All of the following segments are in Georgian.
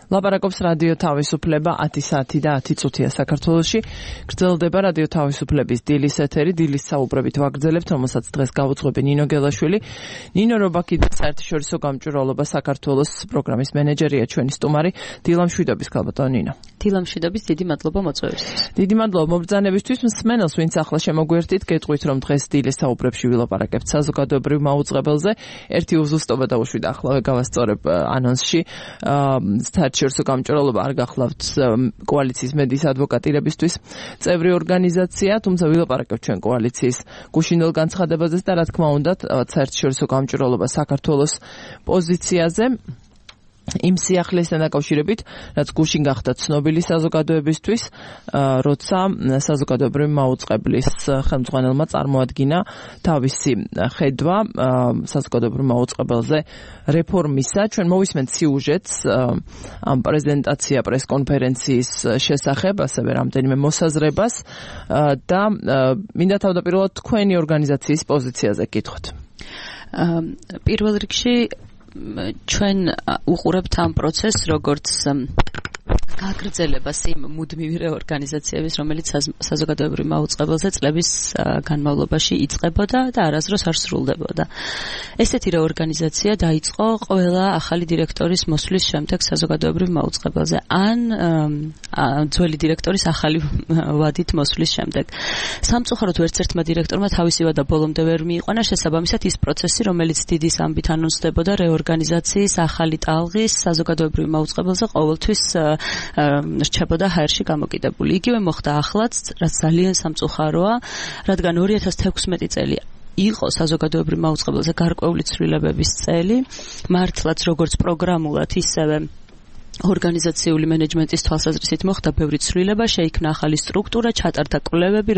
ლაპარაკობს რადიო თავისუფლება 10 საათი და 10 წუთია საქართველოში. გრძელდება რადიო თავისუფლების დილის ეთერი, დილის საუბრებით ვაგრძელებთ, რომელსაც დღეს გავუძღვები ნინო გელაშვილი. ნინო რობაქიძე საერთაშორისო გამჭვირვალობა საქართველოს პროგრამის მენეჯერია, ჩვენი სტუმარი. დილამშვიდობის ქალბატონო ნინო. დილამშვიდობის, დიდი მადლობა მოწვევისთვის. დიდი მადლობა მობრძანებისთვის. მსმენელს, ვინც ახლა შემოგვერთით, გეტყვით, რომ დღეს დილის საუბრებში ვილაპარაკებთ საზოგადოებრივ მაუწყებელზე. ერთი უზუსტობა დაუშვით ახლავე გავასწორებ ანონსში. საერთაშორისო გამჭვირვალობა არ გახლავთ კოალიციის მედიის ადვოკატირებისთვის წევრი ორგანიზაცია, თუმცა ვილაპარაკებთ ჩვენ კოალიციის გუშინდელ განცხადებაზე და რა თქმა უნდა საერთაშორისო გამჭვირვალობა საქართველოს პოზიციაზე. იმ სიახლესთან დაკავშირებით, რაც გუშინ გახდა ცნობილი საზოგადოებისთვის, როცა საზოგადოებრივი მაუწყებლის ხელმძღვანელმა წარმოადგინა თავისი ხედვა საზოგადოებრივ მაუწყებელზე რეფორმისა. ჩვენ მოვისმენთ სიუჟეტს ამ პრეზენტაცია პრესკონფერენციის შესახებ, ასევე რამდენიმე მოსაზრებას და მინდა თავდაპირველად თქვენი ორგანიზაციის პოზიციაზე გითხოთ. პირველ რიგში ჩვენ უყურებთ ამ პროცესს როგორც გაგრძელებას იმ მუდმივი რეორგანიზაციების, რომელიც საზოგადოებრივ მაუწყებელზე წლების განმავლობაში იწყებოდა და არასდროს არ სრულდებოდა. ესეთი რეორგანიზაცია დაიწყო ყველა ახალი დირექტორის მოსვლის შემდეგ საზოგადოებრივ მაუწყებელზე, ან ძველი დირექტორის ახალი ვადით მოსვლის შემდეგ. სამწუხაროდ ერთ-ერთმა დირექტორმა თავისი ვადა ბოლომდე ვერ მიიყვანა, შესაბამისად ის პროცესი, რომელიც დიდი ამბით ანონსდებოდა რეორგანიზაციის ახალი ტალღის საზოგადოებრივ მაუწყებელზე ყოველთვის რჩებოდა ჰაერში გამოკიდებული. იგივე მოხდა ახლაც, რაც ძალიან სამწუხაროა, რადგან 2016 წელი იყო საზოგადოებრივ მაუწყებელზე გარკვეული ცვლილებების წელი, მართლაც როგორც პროგრამულად, ისევე ორგანიზაციული მენეჯმენტის თვალსაზრისით მოხდა ბევრი ცვლილება, შეიქმნა ახალი სტრუქტურა, ჩატარდა კვლევები,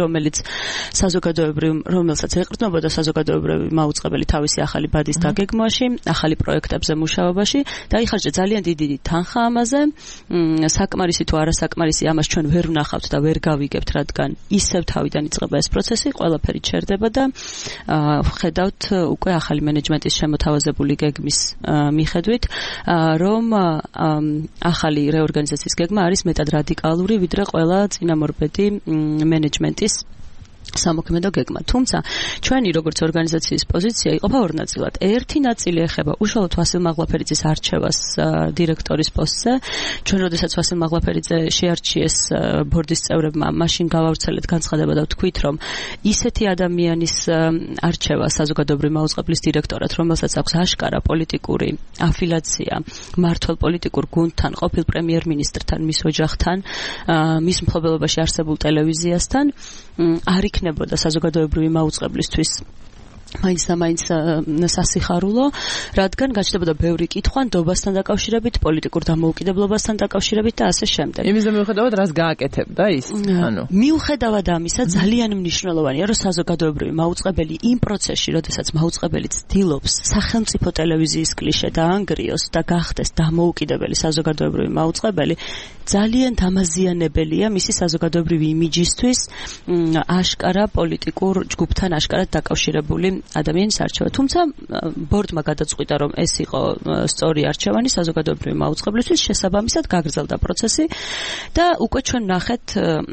რომელსაც ეყრდნობოდა საზოგადოებრივი მაუწყებელი თავისი ახალი ბადის დაგეგმვაში, ახალი პროექტებზე მუშაობაში, დაიხარჯა ძალიან დიდი თანხა ამაზე. საკმარისი თუ არასაკმარისი, ამას ჩვენ ვერ ვნახავთ და ვერ გავიგებთ, რადგან ისევ თავიდან იწყება ეს პროცესი, ყველაფერი ჩერდება და ხედავთ უკვე ახალი მენეჯმენტის შემოთავაზებული გეგმის მიხედვით, რომ ახალი რეორგანიზაციის გეგმა არის მეტად რადიკალური, ვიდრე ყველა წინამორბედი მენეჯმენტის სამოქმედო გეგმა. თუმცა ჩვენი როგორც ორგანიზაციის პოზიცია იყოფა ორ ნაწილად. ერთი ნაწილი ეხება უშუალოდ ვასილ მაღლაფერიძის არჩევას დირექტორის პოსტზე. ჩვენ როდესაც ვასილ მაღლაფერიძე შეარჩიეს ბორდის წევრებმა, მაშინ გავავრცელეთ განცხადება და ვთქვით, რომ ისეთი ადამიანის არჩევა საზოგადოებრივ მაუწყებლის დირექტორად, რომელსაც აქვს აშკარა პოლიტიკური αφილაცია მმართველ პოლიტიკურ გუნდთან, ყოფილ პრემიერ-მინისტრთან, მის ოჯახთან, მის მფლობელობაში არსებულ ტელევიზიასთან, არ იქნებოდა საზოგადოებრივი მაუწყებლისთვის მაინც და მაინც სასიხარულო, რადგან გაჩნდებოდა ბევრი კითხვა ნდობასთან დაკავშირებით, პოლიტიკურ დამოუკიდებლობასთან დაკავშირებით და ასე შემდეგ. იმისდა მიუხედავად, რას გააკეთებდა ის? მიუხედავად ამისა, ძალიან მნიშვნელოვანია, რომ საზოგადოებრივი მაუწყებელი იმ პროცესში, როდესაც მაუწყებელი ცდილობს სახელმწიფო ტელევიზიის კლიშე დაანგრიოს და გახდეს დამოუკიდებელი საზოგადოებრივი მაუწყებელი, ძალიან დამაზიანებელია მისი საზოგადოებრივი იმიჯისთვის აშკარა პოლიტიკურ ჯგუფთან აშკარად დაკავშირებული ადამიანის არჩევა. თუმცა ბორდმა გადაწყვიტა, რომ ეს იყო სწორი არჩევანი საზოგადოებრივი მაუწყებლისთვის, შესაბამისად გაგრძელდა პროცესი და უკვე ჩვენ ნახეთ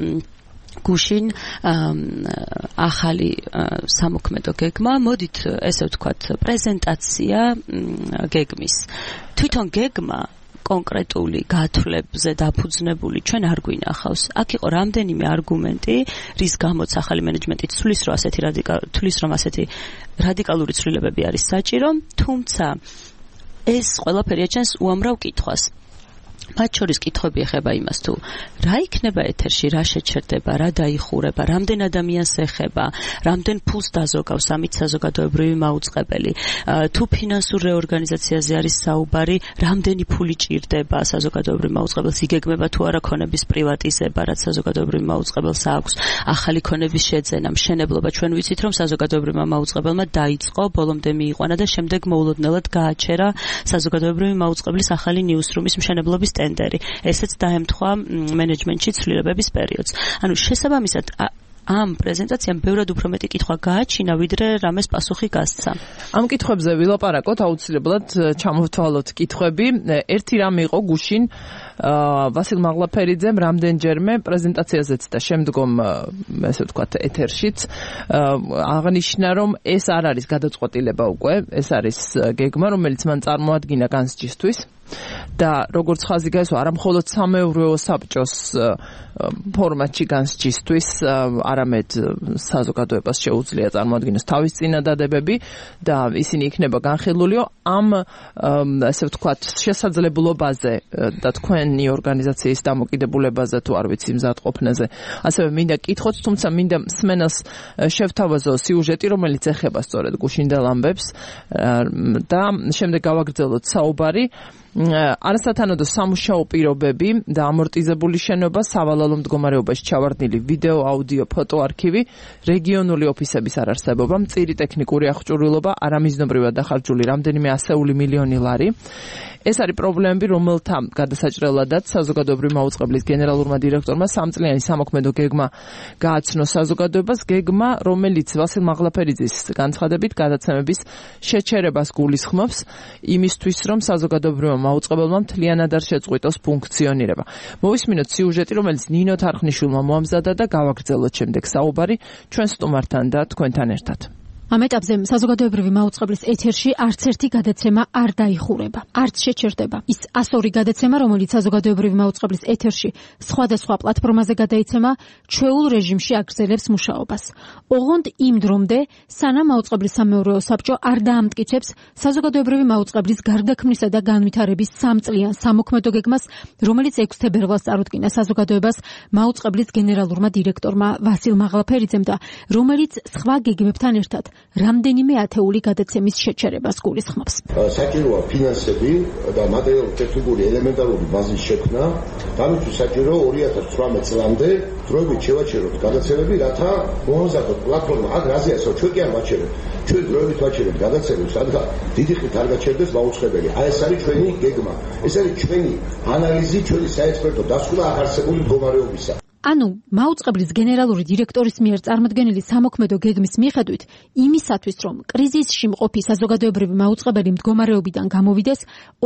გუშინ ახალი სამოქმედო გეგმა, მოდით ესე ვთქვათ, პრეზენტაცია გეგმის. თვითონ გეგმა კონკრეტული გათვლებზე დაფუძნებული ჩვენ არ გვინახავს. აქ იყო რამდენიმე არგუმენტი, რის გამოც ახალი მენეჯმენტი თვლის, რომ ასეთი რადიკალური ცვლილებები არის საჭირო, თუმცა ეს ყველაფერი აჩენს უამრავ კითხვას. მათ შორის კითხვები ეხება იმას, თუ რა იქნება ეთერში, რა შეჩერდება, რა დაიხურება, რამდენ ადამიანს ეხება, რამდენ ფულს დაზოგავს ამით საზოგადოებრივი მაუწყებელი, თუ ფინანსურ რეორგანიზაციაზე არის საუბარი, რამდენი ფული ჭირდება საზოგადოებრივ მაუწყებელს, იგეგმება თუ არა ქონების პრივატიზება, რაც საზოგადოებრივ მაუწყებელს აქვს, ახალი ქონების შეძენა, მშენებლობა. ჩვენ ვიცით, რომ საზოგადოებრივმა მაუწყებელმა დაიწყო, ბოლომდე მიიყვანა და შემდეგ მოულოდნელად გააჩერა საზოგადოებრივი მაუწყებლის ახალი ნიუსრუმის მშენებლობის ტენდერი. ესეც დაემთხვა მენეჯმენტში ცვლილებების პერიოდს. ანუ შესაბამისად ამ პრეზენტაციამ ბევრად უფრო მეტი კითხვა გააჩინა, ვიდრე რამეს პასუხი გასცა. ამ კითხვებზე ვილაპარაკოთ, აუცილებლად ჩამოვთვალოთ კითხვები. ერთი რამ იყო გუშინ ვასილ მაღლაფერიძემ რამდენჯერმე პრეზენტაციაზეც და შემდგომ ესე ვთქვათ ეთერშიც აღნიშნა, რომ ეს არ არის გადაწყვეტილება უკვე, ეს არის გეგმა, რომელიც მან წარმოადგინა განსჯისთვის. და როგორც ხაზი გაესვა, არა მხოლოდ სამეურვეო საბჭოს ფორმატში განსჯისთვის, არამედ საზოგადოებას შეუძლია წარმოადგინოს თავის წინადადებები და ისინი იქნება განხილულიო ამ ასე ვთქვათ შესაძლებლობაზე და თქვენი ორგანიზაციის დამოკიდებულებაზე თუ არ ვიცი მზადყოფნაზე. ასევე მინდა კითხოთ, თუმცა მინდა მსმენელს შევთავაზო სიუჟეტი, რომელიც ეხება სწორედ გუშინდელ ამბებს და შემდეგ გავაგრძელოთ საუბარი. არასათანადო სამუშაო პირობები და ამორტიზებული შენობა, სავალალო მდგომარეობაში ჩავარდნილი ვიდეო, აუდიო, ფოტო არქივი, რეგიონული ოფისების არარსებობა, მწირი ტექნიკური აღჭურვილობა, არამიზნობრივად დახარჯული რამდენიმე ასეული მილიონი ლარი. ეს არის პრობლემები, რომელთა გადასაჭრელადაც საზოგადოებრივი მაუწყებლის გენერალურმა დირექტორმა სამწლიანი სამოქმედო გეგმა გააცნო საზოგადოებას, გეგმა, რომელიც ვასილ მაღლაფერიძის განცხადებით გადაცემების შეჩერებას გულისხმობს იმისთვის, რომ საზოგადოებრივმა მაუწყებელმა მთლიანად არ შეწყვიტოს ფუნქციონირება. მოვისმინოთ სიუჟეტი, რომელიც ნინო თარხნიშვილმა მოამზადა და გავაგრძელოთ შემდეგ საუბარი ჩვენ სტუმართან და თქვენთან ერთად. ამ ეტაპზე საზოგადოებრივი მაუწყებლის ეთერში არც ერთი გადაცემა არ დაიხურება, არც შეჩერდება. ის 102 გადაცემა, რომელიც საზოგადოებრივი მაუწყებლის ეთერში სხვადასხვა პლატფორმაზე გადაიცემა, ჩვეულ რეჟიმში აგრძელებს მუშაობას. ოღონდ იმ დრომდე, სანამ მაუწყებლის სამეურვეო საბჭო არ დაამტკიცებს საზოგადოებრივი მაუწყებლის გარდაქმნისა და განვითარების სამწლიან სამოქმედო გეგმას, რომელიც 6 თებერვალს წარუდგინა საზოგადოებას მაუწყებლის გენერალურმა დირექტორმა ვასილ მაღლაფერიძემ და რომელიც სხვა გეგმებთან ერთად რამდენიმე ათეული გადაცემის შეჩერებას გულისხმობს. საჭიროა ფინანსები და მატერიალურ-ტექნიკური ელემენტარული ბაზის შექმნა, ამისთვის საჭიროა 2018 წლამდე დროებით შევაჩეროთ გადაცემები, რათა მოამზადოთ პლატფორმა. აქ რაზეა, ჩვენ კი არ ვაჩერებთ. ჩვენ დროებით ვაჩერებთ გადაცემებს, რადგან დიდი ხნით არ გაჩერდეს მაუწყებელი. აი ეს არის ჩვენი გეგმა. ეს არის ჩვენი ანალიზი, ჩვენი საექსპერტო დასკვნა აღარსებული მდგომარეობისა. ანუ მაუწყებლის გენერალური დირექტორის მიერ წარმოდგენილი სამოქმედო გეგმის მიხედვით, იმისათვის რომ კრიზისში მყოფი საზოგადოებრივი მაუწყებელი მდგომარეობიდან გამოვიდეს,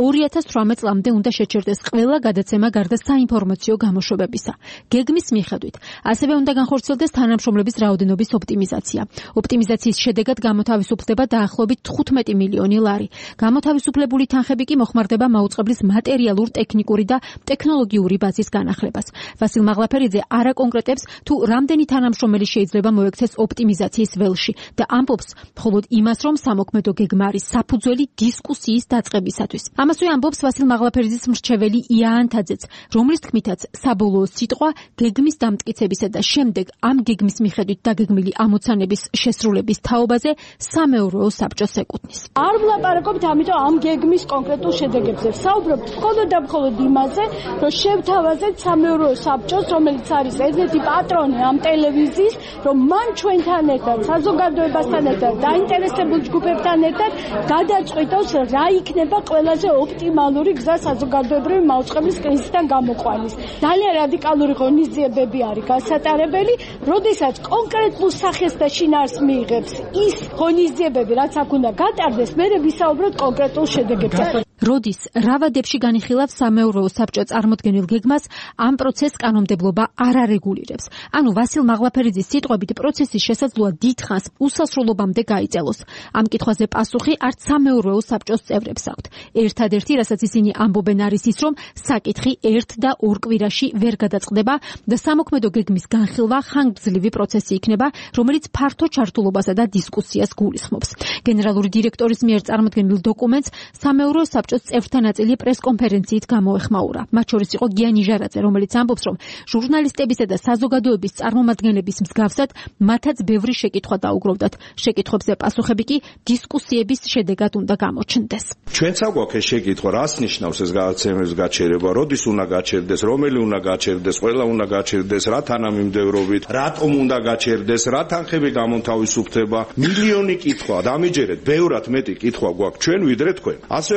2018 წლამდე უნდა შეჩერდეს ყველა გადაცემა გარდა საინფორმაციო გამოშვებებისა. გეგმის მიხედვით, ასევე უნდა განხორციელდეს თანამშრომლების რაოდენობის ოპტიმიზაცია. ოპტიმიზაციის შედეგად გამოთავისუფლდება დაახლოებით 15 მილიონი ლარი. გამოთავისუფლებული თანხები კი მოხმარდება მაუწყებლის მატერიალურ, ტექნიკური და ტექნოლოგიური ბაზის განახლებას. ვასილ მაღლაფერიძე არ აკონკრეტებს თუ რამდენი თანამშრომელი შეიძლება მოექცეს ოპტიმიზაციის ველში და ამბობს მხოლოდ იმას, რომ სამოქმედო გეგმა არის საფუძველი დისკუსიის დაწყებისათვის. ამასვე ამბობს ვასილ მაღლაფერიძის მრჩეველი იანთაძეც, რომლის თქმითაც საბოლოო სიტყვა გეგმის დამტკიცებისა და შემდეგ ამ გეგმის მიხედვით დაგეგმილი ამოცანების შესრულების თაობაზე სამეურვეო საბჭოს ეკუთვნის. არ ვლაპარაკობთ ამიტომ ამ გეგმის კონკრეტულ შედეგებზე. საუბრობთ მხოლოდ და მხოლოდ იმაზე, რომ შევთავაზეთ სამეურვეო საბჭოს, რომელიც არის ერთ-ერთი პატრონი ამ ტელევიზიის, რომ მან ჩვენთან ერთად, საზოგადოებასთან ერთად, დაინტერესებულ ჯგუფებთან ერთად გადაწყვიტოს, რა იქნება ყველაზე ოპტიმალური გზა საზოგადოებრივი მაუწყებლის კრიზისიდან გამოყვანის. ძალიან რადიკალური ღონისძიებები არის გასატარებელი, როდესაც კონკრეტულ სახეს და შინაარსს მიიღებს ის ღონისძიებები, რაც აქ უნდა გატარდეს, მერე ვისაუბროთ კონკრეტულ შედეგებზე. როდის რავადებში განიხილავს სამეურვეო საბჭო წარმოდგენილ გეგმას, ამ პროცესს კანონმდებლობა არ არეგულირებს. ანუ ვასილ მაღლაფერიძის სიტყვებით პროცესის შესაძლოა დიდხანს უსასრულობამდე გაიწელოს. ამ კითხვაზე პასუხი არც სამეურვეო საბჭოს წევრებს აქვთ. ერთადერთი, რასაც ისინი ამბობენ, არის ის, რომ საკითხი 1 და 2 კვირაში ვერ გადაწყდება და სამოქმედო გეგმის განხილვა ხანგრძლივი პროცესი იქნება, რომელიც ფართო ჩართულობასა და დისკუსიას გულისხმობს. გენერალური დირექტორის მიერ წარმოდგენილ დოკუმენტს სამეურვეო საბჭოს წევრთა ნაწილი პრესკონფერენციით გამოეხმაურა. მათ შორის იყო გიანი ჟარაძე, რომელიც ამბობს, რომ ჟურნალისტებისა და საზოგადოების წარმომადგენლების მსგავსად მათაც ბევრი შეკითხვა დაუგროვდათ. შეკითხვებზე პასუხები კი დისკუსიების შედეგად უნდა გამოჩნდეს. ჩვენც აგვაქვს ეს შეკითხვა, რას ნიშნავს ეს გადაცემების გაჩერება, როდის უნდა გაჩერდეს, რომელი უნდა გაჩერდეს, ყველა უნდა გაჩერდეს, რა თანამიმდევრობით, რატომ უნდა გაჩერდეს, რა თანხები გამოთავისუფლდება. მილიონი კითხვა, დამიჯერეთ, ბევრად მეტი კითხვა გვაქვს ჩვენ ვიდრე თქვენ. ასე რომ აქედან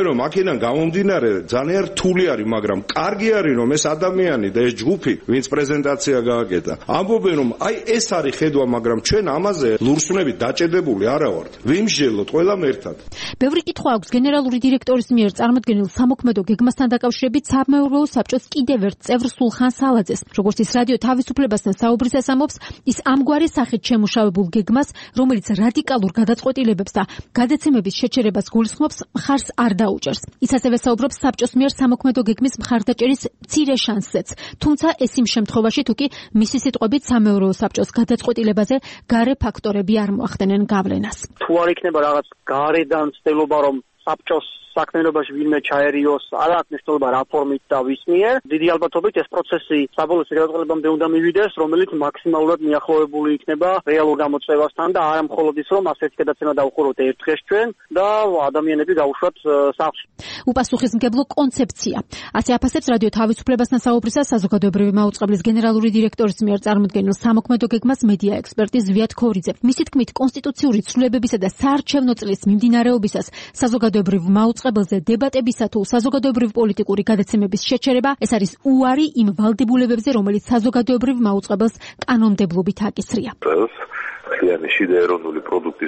აქედან გამომდინარე ძალიან რთული არის, მაგრამ კარგი არის რომ ეს ადამიანი და ეს ჯგუფი, ვინც პრეზენტაცია გააკეთა, ამბობენ რომ აი ეს არის ხედვა, მაგრამ ჩვენ ამაზე ლურსმნებით დაჭედებული არა ვართ. ვიმსჯელოთ ყველამ ერთად. ბევრი კითხვა აქვს გენერალური დირექტორის მიერ წარმოდგენილ სამოქმედო გეგმასთან დაკავშირებით სამეურვეო საბჭოს კიდევ ერთ წევრ სულხან სალაძეს. როგორც ის რადიო თავისუფლებასთან საუბრისას ამბობს, ის ამგვარი სახით შემუშავებულ გეგმას, რომელიც რადიკალურ გადაწყვეტილებებს და გადაცემების შეჩერებას გულისხმობს, მხარს არ დაუჭერს. ის ასევე საუბრობს საბჭოს მიერ სამოქმედო გეგმის მხარდაჭერის მცირე შანსზეც, თუმცა ეს იმ შემთხვევაში, თუ კი მისი სიტყვებით სამეურვეო საბჭოს გადაწყვეტილებაზე გარე ფაქტორები არ მოახდენენ გავლენას. თუ არ იქნება რაღაც გარედან ცდილობა რომ საბჭოს საქმიანობაში ვინმე ჩაერიოს, არ აქვს მნიშვნელობა რა ფორმით და ვის მიერ. დიდი ალბათობით ეს პროცესი საბოლოო გადაწყვეტილებამდე უნდა მივიდეს, რომელიც მაქსიმალურად მიახლოვებული იქნება რეალურ გამოწვევასთან და არა მხოლოდ ის, რომ ასეთი გადაცემა დავუყუროთ ერთ დღეს ჩვენ და ადამიანები დაუშვათ სახლში. უპასუხისმგებლო კონცეფცია. ასე აფასებს რადიო თავისუფლებასთან საუბრისას საზოგადოებრივი მაუწყებლის გენერალური დირექტორის მიერ წარმოდგენილ სამოქმედო გეგმას მედია ექსპერტი ზვიად ქორიძე. მისი თქმით, კონსტიტუციური ცვლილებებისა და საარჩევნო წლის მიმდინარეობისას საზოგადოებრივ მაუწყებელზე დებატებისა თუ საზოგადოებრივი პოლიტიკური გადაცემების შეჩერება ეს არის უარი იმ ვალდებულებებზე, რომელიც საზოგადოებრივ მაუწყებელს კანონმდებლობით აკისრია. ხლიანი შიდა ეროვნული პროდუქტის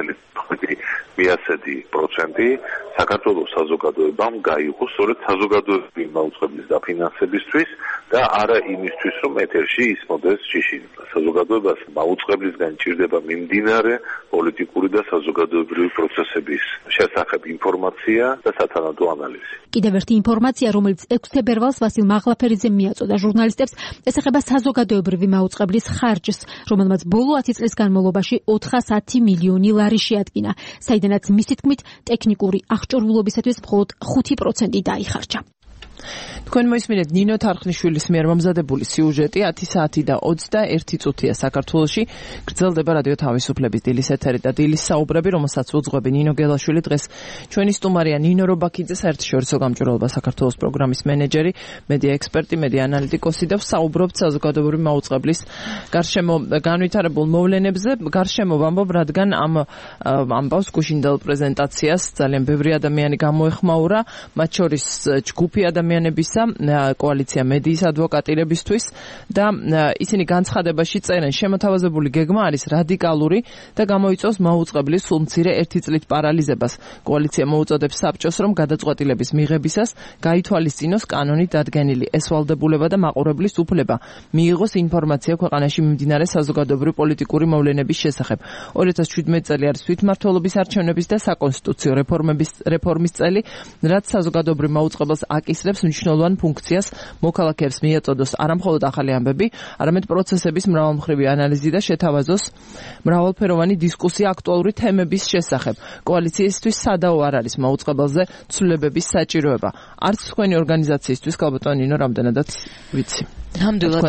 0.5% საქართველოს საზოგადოებამ გაიღო სწორედ საზოგადოებრივი მაუწყებლის დაფინანსებისთვის და არა იმისთვის, რომ ეთერში ისმოდეს ჯიში. საზოგადოებას მაუწყებლისგან ჭირდება მიმდინარე პოლიტიკური და საზოგადოებრივი პროცესების შესახებ ინფორმაცია და სათანადო ანალიზი. კიდევ ერთი ინფორმაცია, რომელიც 6 თებერვალს ვასილ მაღლაფერიძემ მიაწოდა ჟურნალისტებს, ეხება საზოგადოებრივი მაუწყებლის ხარჯს, რომელმაც ბოლო 10 წლის განმავლობაში 410 მილიონი ლარი შეადგინა, საიდანაც მისი თქმით ტექნიკური აღჭურვილობისათვის მხოლოდ 5% დაიხარჯა. თქვენ მოისმინეთ ნინო თარხნიშვილის მიერ მომზადებული სიუჟეტი 10 საათი და 21 წუთია საქართველოში. გრძელდება რადიო თავისუფლების დილის ეთერი და დილის საუბრები, რომელსაც უძღვები ნინო გელაშვილი. დღეს ჩვენი სტუმარია ნინო რობაქიძე, საერთაშორისო გამჭვირვალობა საქართველოს პროგრამის მენეჯერი, მედია ექსპერტი, მედია ანალიტიკოსი და საუბრობთ საზოგადოებრივი მაუწყებლის გარშემო განვითარებულ მოვლენებზე. გარშემო ვამბობ, რადგან ამ ამბავს გუშინდელ პრეზენტაციას ძალიან ბევრი ადამიანი გამოეხმაურა, მათ შორის ჯგუფი ადამიანებისა, კოალიცია მედიის ადვოკატირებისთვის და ისინი განცხადებაში წერენ, შემოთავაზებული გეგმა არის რადიკალური და გამოიწვევს მაუწყებლის სულმცირე 1 წლით პარალიზებას. კოალიცია მოუწოდებს საბჭოს, რომ გადაწყვეტილების მიღებისას გაითვალისწინოს კანონით დადგენილი ესვალდებულება და მაყურებლის უფლება, მიიღოს ინფორმაცია ქვეყანაში მიმდინარე საზოგადოებრივი პოლიტიკური მოვლენების შესახებ. 2017 წელი არის თვითმმართველობის არჩევნების და საკონსტიტუციო რეფორმის წელი, რაც საზოგადოებრივ მაუწყებელს აკისრებს მნიშვნელოვან ფუნქციას, მოქალაქეებს მიეწოდოს არამხოლოდ ახალი ამბები, არამედ პროცესების მრავალმხრივი ანალიზი და შეთავაზოს მრავალფეროვანი დისკუსია აქტუალური თემების შესახებ. კოალიციისთვის სადაო არ არის მაუწყებელზე ცვლილებების საჭიროება. არც თქვენი ორგანიზაციისთვის, ალბათ ნინო, რამდენადაც ვიცი. ნამდვილად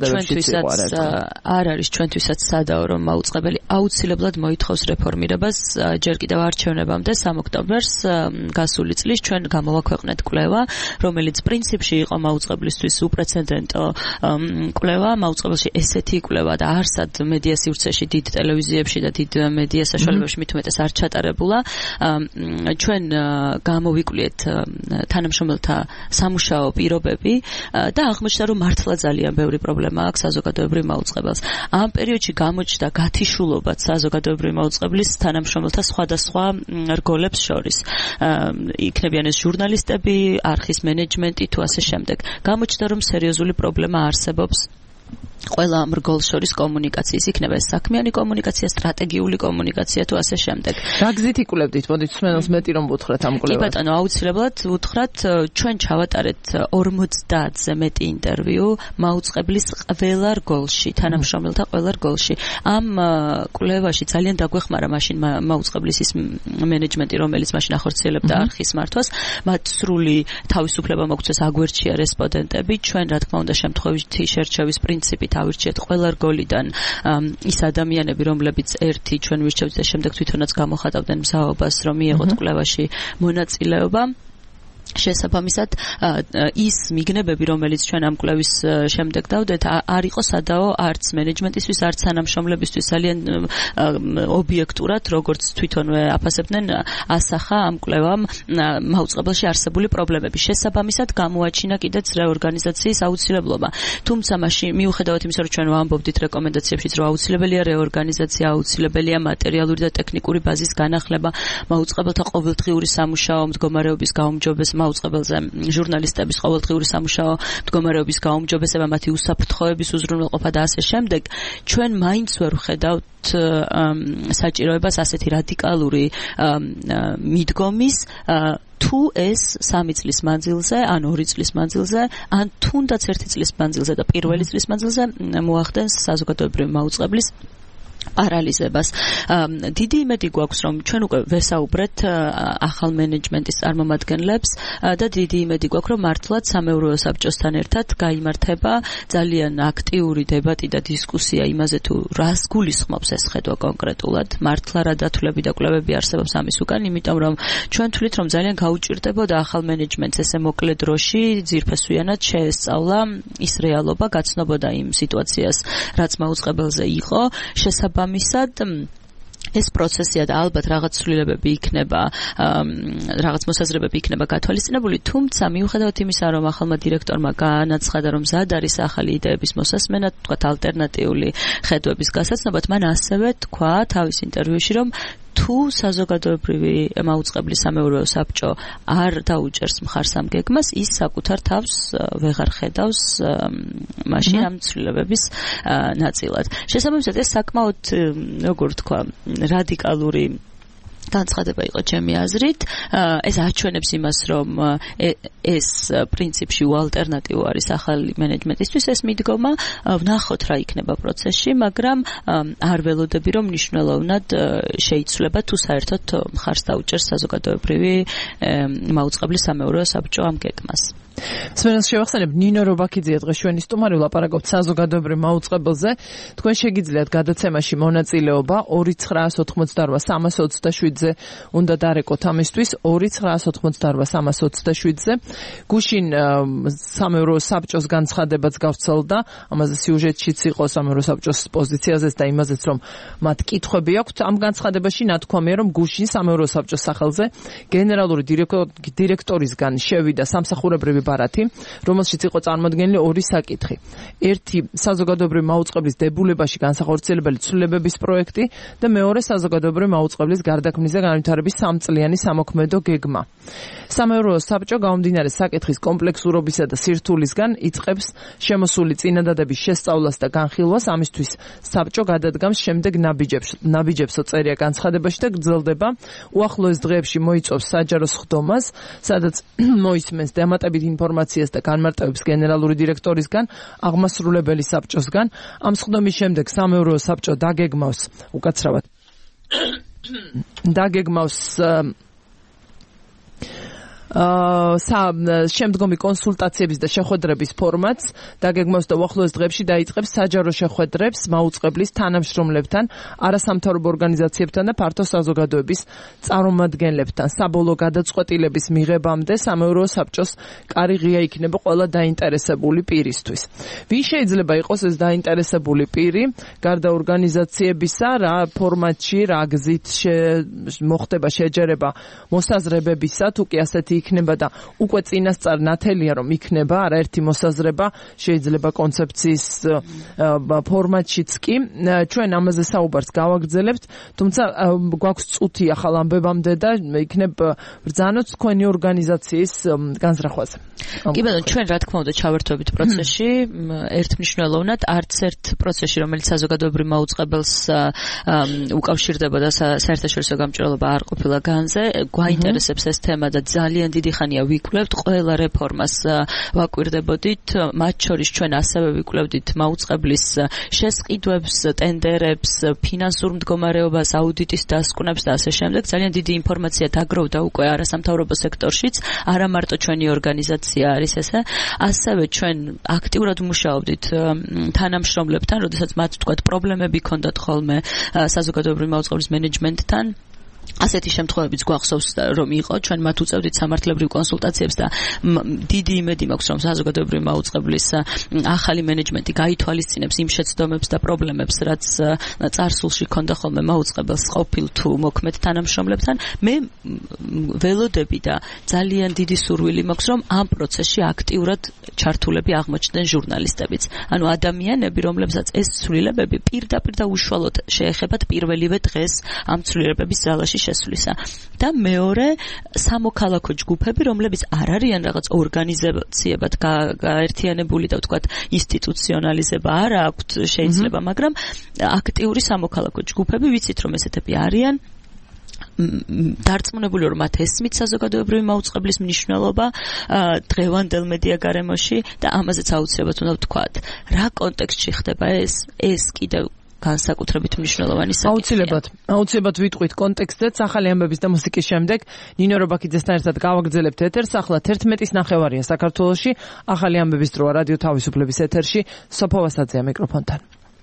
არ არის ჩვენთვისაც სადაო, რომ მაუწყებელი აუცილებლად მოითხოვს რეფორმირებას. ჯერ კიდევ არჩევნებამდე 3 ოქტომბერს გასული წლის ჩვენ გამოვაქვეყნეთ კვლევა, რომელიც პრინციპში იყო მაუწყებლისთვის უპრეცედენტო კვლევა. მაუწყებელში ესეთი კვლევა და არსად მედია სივრცეში, დიდ ტელევიზიებში და დიდ მედია საშუალებებში მით უმეტეს არ ჩატარებულა. ჩვენ გამოვიკვლიეთ თანამშრომელთა სამუშაო პირობები და აღმოჩნდა, რომ მართლა ძალიან ბევრი პრობლემა აქვს საზოგადოებრივ მაუწყებელს. ამ პერიოდში გამოჩნდა გათიშულობაც საზოგადოებრივ მაუწყებლის თანამშრომელთა სხვადასხვა რგოლებს შორის. იქნებიან ეს ჟურნალისტები, არხის მენეჯმენტი თუ ასე შემდეგ. გამოჩნდა, რომ სერიოზული პრობლემა არსებობს ყველა ამ რგოლს შორის კომუნიკაციის, იქნება ეს საქმიანი კომუნიკაცია, სტრატეგიული კომუნიკაცია თუ ასე შემდეგ. რა გზით იკვლევდით? მოდით მსმენელს მეტი რომ ვუთხრათ ამ კვლევას. კი ბატონო, აუცილებლად ვუთხრათ, ჩვენ ჩავატარეთ 50-ზე მეტი ინტერვიუ მაუწყებლის ყველა რგოლში, თანამშრომელთა ყველა რგოლში. ამ კვლევაში ძალიან დაგვეხმარა მაშინ მაუწყებლის ის მენეჯმენტი, რომელიც მაშინ ახორციელებდა არხის მართვას, მათ სრული თავისუფლება მოგვცეს, აგვერჩია რესპონდენტები. ჩვენ რა თქმა უნდა შემთხვევითი შერჩევის პრინციპით ავირჩიეთ ყველა რგოლიდან ის ადამიანები, რომლებიც ერთი ჩვენ ვირჩევთ და შემდეგ თვითონაც გამოხატავდნენ მზაობას, რომ მიეღოთ კვლევაში მონაწილეობა. შესაბამისად ის მიგნებები, რომელიც ჩვენ ამ კვლევის შემდეგ დავდეთ, არ იყო სადაო არც მენეჯმენტისთვის, არც თანამშრომლებისთვის ძალიან ობიექტურად, როგორც თვითონვე აფასებდნენ, ასახა ამ კვლევამ მაუწყებელში არსებული პრობლემები. შესაბამისად გამოაჩინა კიდეც რეორგანიზაციის აუცილებლობა. თუმცა მაშინ მიუხედავად იმისა, რომ ჩვენ ვამბობდით რეკომენდაციებშიც, რომ აუცილებელია რეორგანიზაცია, აუცილებელია მატერიალური და ტექნიკური ბაზის განახლება, მაუწყებელთა ყოველდღიური სამუშაო მდგომარეობის გაუმჯობესება, მაუწყებელზე ჟურნალისტების ყოველდღიური სამუშაო მდგომარეობის გაუმჯობესება, მათი უსაფრთხოების უზრუნველყოფა და ასე შემდეგ, ჩვენ მაინც ვერ ვხედავთ საჭიროებას ასეთი რადიკალური მიდგომის თუ ეს 3 წლის მანძილზე, ან 2 წლის მანძილზე, ან თუნდაც 1 წლის მანძილზე და პირველი წლის მანძილზე მოახდენს საზოგადოებრივი მაუწყებლის პარალიზებას. დიდი იმედი გვაქვს, რომ ჩვენ უკვე ვესაუბრეთ ახალ მენეჯმენტის წარმომადგენლებს და დიდი იმედი გვაქვს, რომ მართლაც სამეურვეო საბჭოსთან ერთად გაიმართება ძალიან აქტიური დებატი და დისკუსია იმაზე, თუ რას გულისხმობს ეს ხედვა კონკრეტულად. მართლა რა დათვლები და კვლევები არსებობს ამის უკან, იმიტომ რომ ჩვენ თვლით, რომ ძალიან გაუჭირდებოდა ახალ მენეჯმენტს ესე მოკლე დროში ძირფესვიანად შეესწავლა ის რეალობა, გაცნობოდა იმ სიტუაციას, რაც მაუწყებელზე იყო. შესაბამისად ეს პროცესია და ალბათ რაღაც ცვლილებები იქნება, რაღაც მოსაზრებები იქნება გათვალისწინებული, თუმცა მიუხედავად იმისა, რომ ახალმა დირექტორმა განაცხადა, რომ მზად არის ახალი იდეების მოსასმენად, თქვათ ალტერნატიული ხედვების გასაცნობად, მან ასევე თქვა თავის ინტერვიუში, რომ თუ საზოგადოებრივი მაუწყებლის სამეურვეო საბჭო არ დაუჭერს მხარს ამ გეგმას, ის საკუთარ თავს ვეღარ ხედავს მაშინ ამ ცვლილებების ნაწილად. შესაბამისად, ეს საკმაოდ, როგორ თქვა, რადიკალური განცხადება იყო ჩემი აზრით. ეს აჩვენებს იმას, რომ ეს პრინციპში ალტერნატივა არის ახალი მენეჯმენტისთვის ეს მიდგომა. ვნახოთ რა იქნება პროცესში, მაგრამ არ ველოდები, რომ მნიშვნელოვნად შეიცვლება თუ საერთოდ მხარს დაუჭერს საზოგადოებრივი მაუწყებლის სამეურვეო საბჭო ამ გეგმას. სმენელს შევახსენებ, ნინო რობაქიძეა დღეს ჩვენი სტუმარი, ვლაპარაკობთ საზოგადოებრივ მაუწყებელზე. თქვენ შეგიძლიათ გადაცემაში მონაწილეობა 2988327-ზე უნდა დარეკოთ ამისთვის 2988327-ზე. გუშინ სამეურვეო საბჭოს განცხადებაც გავრცელდა, ამაზე სიუჟეტშიც იყო სამეურვეო საბჭოს პოზიციაზეც და იმაზეც, რომ მათ კითხვები აქვთ. ამ განცხადებაში ნათქვამია, რომ გუშინ სამეურვეო საბჭოს სახელზე გენერალური დირექტორისგან შევიდა სამსახურებრივი ბარათი, რომელშიც იყო წარმოდგენილი 2 საკითხი. ერთი საზოგადოებრივი მაუწყებლის დებულებაში განსახორციელებელი ცვლილებების პროექტი და მეორე საზოგადოებრივი მაუწყებლის გარდაქმნისა განვითარების 3 წლიანი სამოქმედო გეგმა. სამეურვეო საბჭო გამომდინარე საკითხის კომპლექსურობისა და სირთულისგან იწყებს შემოსული წინადადების შესწავლას და განხილვას. ამისთვის საბჭო გადადგამს შემდეგ ნაბიჯებსო წერია განცხადებაში და გრძელდება. უახლოეს დღეებში მოიწვევს საჯარო სხდომას, სადაც მოისმენს დამატებით ინფორმაციას და განმარტებებს გენერალური დირექტორისგან, აღმასრულებელი საბჭოსგან. ამ სხდომის შემდეგ სამეურვეო საბჭო დაგეგმავს უკაცრავად შემდგომი კონსულტაციების და შეხვედრების ფორმატს დაგეგმავს და უახლოეს დღეებში დაიწყებს საჯარო შეხვედრებს მაუწყებლის თანამშრომლებთან, არასამთავრობო ორგანიზაციებთან და ფართო საზოგადოების წარმომადგენლებთან. საბოლოო გადაწყვეტილების მიღებამდე სამეურვეო საბჭოს კარი ღია იქნება ყველა დაინტერესებული პირისთვის. ვინ შეიძლება იყოს ეს დაინტერესებული პირი? გარდა ორგანიზაციებისა, რა ფორმატში, რა გზით მოხდება შეჯერება მოსაზრებებისა, თუ კი ასეთი იქნება და უკვე წინასწარ ნათელია, რომ იქნება არაერთი მოსაზრება, შეიძლება კონცეფციის ფორმატშიც კი. ჩვენ ამაზე საუბარს გავაგრძელებთ, თუმცა გვაქვს წუთი ახალ ამბებამდე და იქნებ ბრძანოთ თქვენი ორგანიზაციის განზრახვაზე. კი ბატონო, ჩვენ რა თქმა უნდა ჩავერთვებით პროცესში, ერთმნიშვნელოვნად არც ერთ პროცესში, რომელიც საზოგადოებრივ მაუწყებელს უკავშირდება და საერთაშორისო გამჭირვალობა არ ყოფილა განზე, გვაინტერესებს ეს თემა და ძალიან დიდი ხანია ვიკვლევთ, ყველა რეფორმას ვაკვირდებოდით, მათ შორის ჩვენ ასევე ვიკვლევდით მაუწყებლის შესყიდვებს, ტენდერებს, ფინანსურ მდგომარეობას, აუდიტის დასკვნებს და ასე შემდეგ. ძალიან დიდი ინფორმაცია დაგროვდა უკვე არასამთავრობო სექტორშიც, არა მარტო ჩვენი ორგანიზაცია არის ესე, ასევე ჩვენ აქტიურად მუშაობდით თანამშრომლებთან, როდესაც მათ თქვათ პრობლემები ჰქონდათ ხოლმე საზოგადოებრივი მაუწყებლის მენეჯმენტთან. ასეთი შემთხვევებიც გვახსოვს რომ იყო ჩვენ მათ უწევდით სამართლებრივ კონსულტაციებს და დიდი იმედი მაქვს რომ საზოგადოებრივი მაუწყებლის ახალი მენეჯმენტი გაითვალისწინებს იმ შეცდომებს და პრობლემებს რაც წარსულში ჰქონდა ხოლმე მაუწყებელს ყოფილ თუ მოქმედ თანამშრომლებთან მე ველოდები და ძალიან დიდი სურვილი მაქვს რომ ამ პროცესში აქტიურად ჩართულები აღმოჩნდნენ ჟურნალისტებიც ანუ ადამიანები რომლებსაც ეს ცვლილებები პირდაპირ და უშუალოდ შეეხებათ პირველივე დღეს ამ ცვლილებების ძალაში შესვლისა და მეორე სამოქალაქო ჯგუფები რომლებიც არ არიან რაღაც ორგანიზაციებად გაერთიანებული და ვთქვათ ინსტიტუციონალიზება არ აქვთ შეიძლება მაგრამ აქტიური სამოქალაქო ჯგუფები ვიცით რომ ესეთები არიან დარწმუნებული რომ მათ ესმით საზოგადოებრივი მაუწყებლის მნიშვნელობა დღევანდელ მედია გარემოში და ამაზეც აუცილებლად უნდა ვთქვათ რა კონტექსტში ხდება ეს კიდევ განსაკუთრებით მნიშვნელოვანი საკითხია. აუცილებლად ვიტყვით კონტექსტზეც ახალი ამბების და მუსიკის შემდეგ ნინო რობაქიძესთან ერთად გავაგრძელებთ ეთერს. ახლა 11:09 საქართველოში ახალი ამბების დროა რადიო თავისუფლების ეთერში სოფო ვასაძეა მიკროფონთან.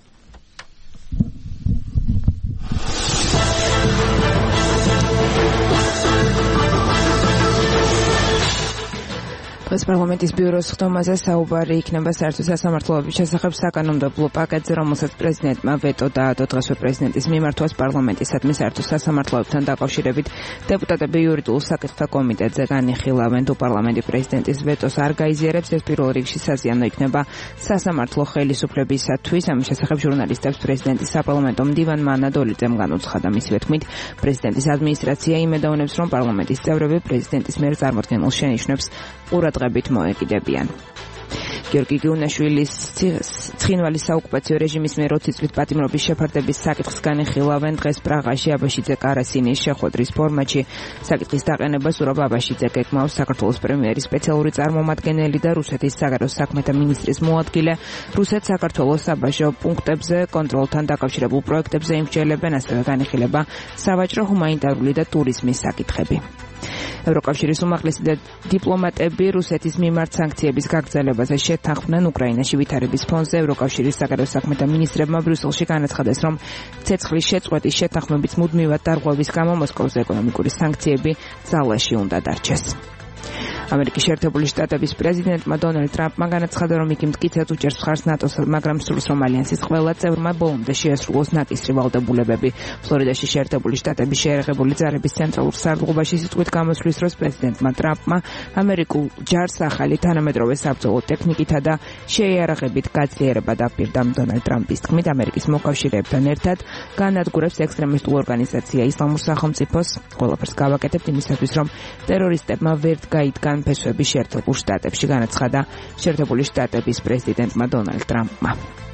პარლამენტის ბიუროს ხდომაზე საუბარი იქნება საერთო სასამართლოების შესახებ საკანონმდებლო პაკეტზე, რომელსაც პრეზიდენტმა ვეტო დაადო დღესვე პრეზიდენტის მიმართვას პარლამენტისადმი საერთო სასამართლოებთან დაკავშირებით დეპუტატები იურიდიულ საკითხთა კომიტეტზე განიხილავენ. თუ პარლამენტი პრეზიდენტის ვეტოს არ გაიზიარებს, ეს პირველ რიგში საზიანო იქნება სასამართლო ხელისუფლებისათვის. ამის შესახებ ჟურნალისტებს პრეზიდენტის საპარლამენტო მდივანმა ანა დოლიძემ განუცხადა. მისივე თქმით, პრეზიდენტის ადმინისტრაცია იმედოვნებს, რომ პარლამენტის წევრები პრეზიდენტის მიერ წარმოქმნილ შენიშვნებს ყურადღებით მოეკიდებიან. გიორგი გიუნაშვილის ცხინვალის საოკუპაციო რეჟიმის მიერ 20 წლით პატიმრობის შეფარდების საკითხს განიხილავენ. დღეს პრაღაში აბაშიძე კარასინის შეხვედრის ფორმატში საკითხის დაყენებას ურაბ აბაშიძე გეგმავს. საქართველოს პრემიერის სპეციალური წარმომადგენელი და რუსეთის საგარეო საქმეთა მინისტრის მოადგილე რუსეთ-საქართველოს საბაჟო პუნქტებზე კონტროლთან დაკავშირებულ პროექტებზე იმსჯელებენ, ასევე განიხილება სავაჭრო, ჰუმანიტარული და ტურიზმის საკითხები. ევროკავშირის უმაღლესი დიპლომატები რუსეთის მიმართ სანქციების გაგრძელებაზე შეთანხმდნენ. უკრაინაში ვითარების ფონზე ევროკავშირის საგარეო საქმეთა მინისტრებმა ბრიუსელში განაცხადეს, რომ ცეცხლის შეწყვეტის შეთანხმების მუდმივად დარღვევის გამო მოსკოვზე ეკონომიკური სანქციები ძალაში უნდა დარჩეს. ამერიკის შეერთებული შტატების პრეზიდენტმა დონალდ ტრამპმა განაცხადა, რომ იგი მტკიცედ უჭერს მხარს ნატოს, მაგრამ სურს, რომ ალიანსის ყველა წევრმა ბოლომდე შეასრულოს ნაკისრი ვალდებულებები. ფლორიდაში შეერთებული შტატების შეერაღებული ძალების ცენტრალურ სარდლობაში სიტყვით გამოსვლის დროს პრეზიდენტმა ტრამპმა ამერიკულ ჯარს ახალი თანამედროვე საბრძოლო ტექნიკითა და შეიარაღებით გაძლიერება დაპირდა. დონალდ ტრამპის თქმით, ამერიკის მოკავშირეებთან ერთად განადგურებს ექსტრემისტულ ორგანიზაცია ისლამურ სახელმწიფოს. ყველაფერს გავაკეთებთ იმისათვის, რომ ტერორისტებმა ვერ გაიდგან ფესვები შეერთებულ შტატებში, განაცხადა შეერთებული შტატების პრეზიდენტმა დონალდ ტრამპმა.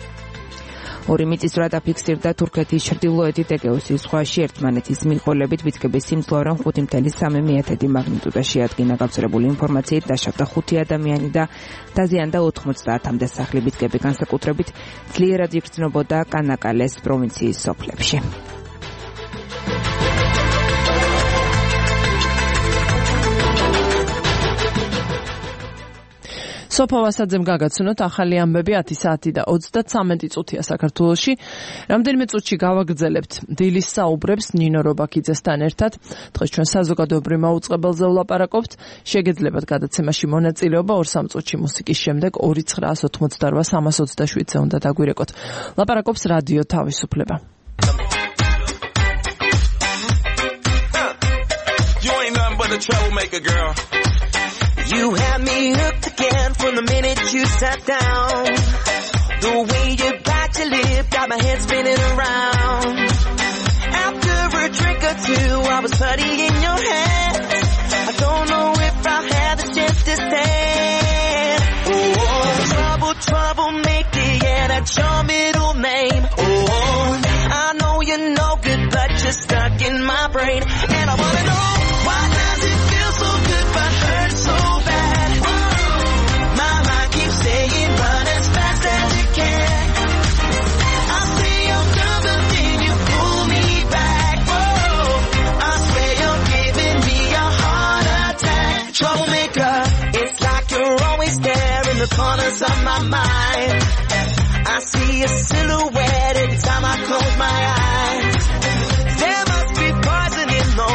ორი მიწისძვრა დაფიქსირდა თურქეთის ჩრდილოეთით ეგეოსის ზღვაში ერთმანეთის მიყოლებით. ვიწყების სიმძლავრე 5.3 მიათედი მაგნიტუდაში ადგინა. გავრცელებული ინფორმაციით დაშავდა 5 ადამიანი და დაზიანდა 90-მდე სახლი. ვიწყები განსაკუთრებით ძლიერად იგრძნობოდა კანაკალეს პროვინციის სოფლებში. სოფო ვასაძემ გაგაცნოთ ახალი ამბები 10 საათი და 33 წუთია საქართველოში. რამდენიმე წუთში გავაგრძელებთ დილის საუბრებს ნინო რობაქიძესთან ერთად. დღეს ჩვენ საზოგადოებრივ მაუწყებელზე ვლაპარაკობთ. შეგეძლებათ გადაცემაში მონაწილეობა 2-3 წუთში მუსიკის შემდეგ 2988327-ზე უნდა დაგვირეკოთ. ლაპარაკობს რადიო თავისუფლება. You ain't nothing but a troublemaker, girl. You had me hooked again from the minute you sat down. The way you bite your lip got my head spinning around. After a drink or two, I was putty in your hand. I don't know if I'll have the chance to stand. Oh, troublemaker, yeah, that's your middle name. Oh, I know you're no good, but you're stuck in my brain. And I wanna know, why does it feel so good but hurt so bad? My mind keeps saying run as fast as you can. I say you're done, but then you pull me back. Oh, I swear you're giving me a heart attack. Troublemaker, it's like you're always there in the corners of my mind. I see a silhouette every time I close my eyes. There must be poison in the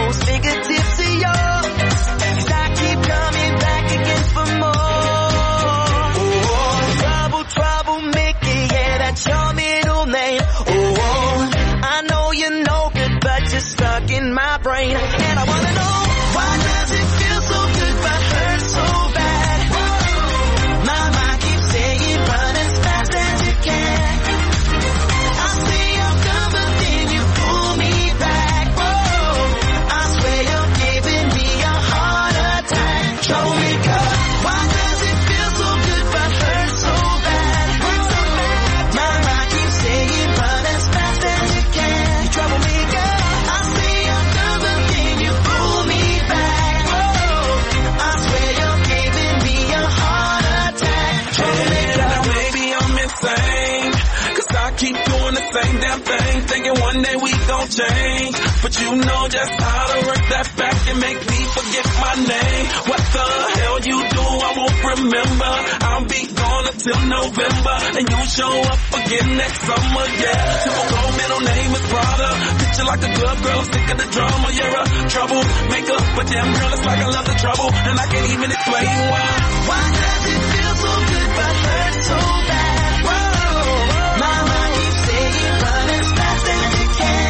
brain. And I wanna know, why does it feel so good but hurt so bad? My mind keeps saying run as fast as you can. I say I'm done but then you pull me back. I swear you're giving me a heart attack. Troublemaker, why does it feel so good but hurt so bad? My mind keeps saying run as fast as you can. Troublemaker, I say I'm done but then you pull me back. I swear you're giving me a heart attack. Troublemaker. Now maybe I'm insane, 'cause I keep doing the same damn thing, thinking one day we gon' change. But you know just how to work that back and make me forget my name. What the hell you do, I won't remember. I'll be gone until November, and you show up again next summer, yeah. Typical middle name is Prada. Picture like a good girl, sick of the drama. You're a troublemaker, but damn girl, it's like I love the trouble, and I can't even explain why. Why does it feel so good but hurt so bad? My mind keeps saying run as fast as you can.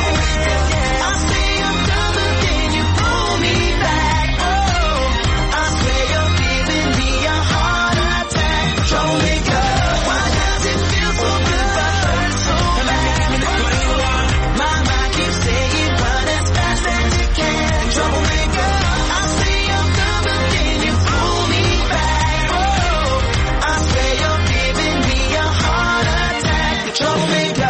I say I'm done but then you pull me back. I swear you're giving me a heart attack. Troublemaker, why does it feel so good but hurt so bad? My mind keeps saying run as fast as you can. Troublemaker, I say I'm done but then you pull me back. I swear you're giving me a heart attack. Troublemaker.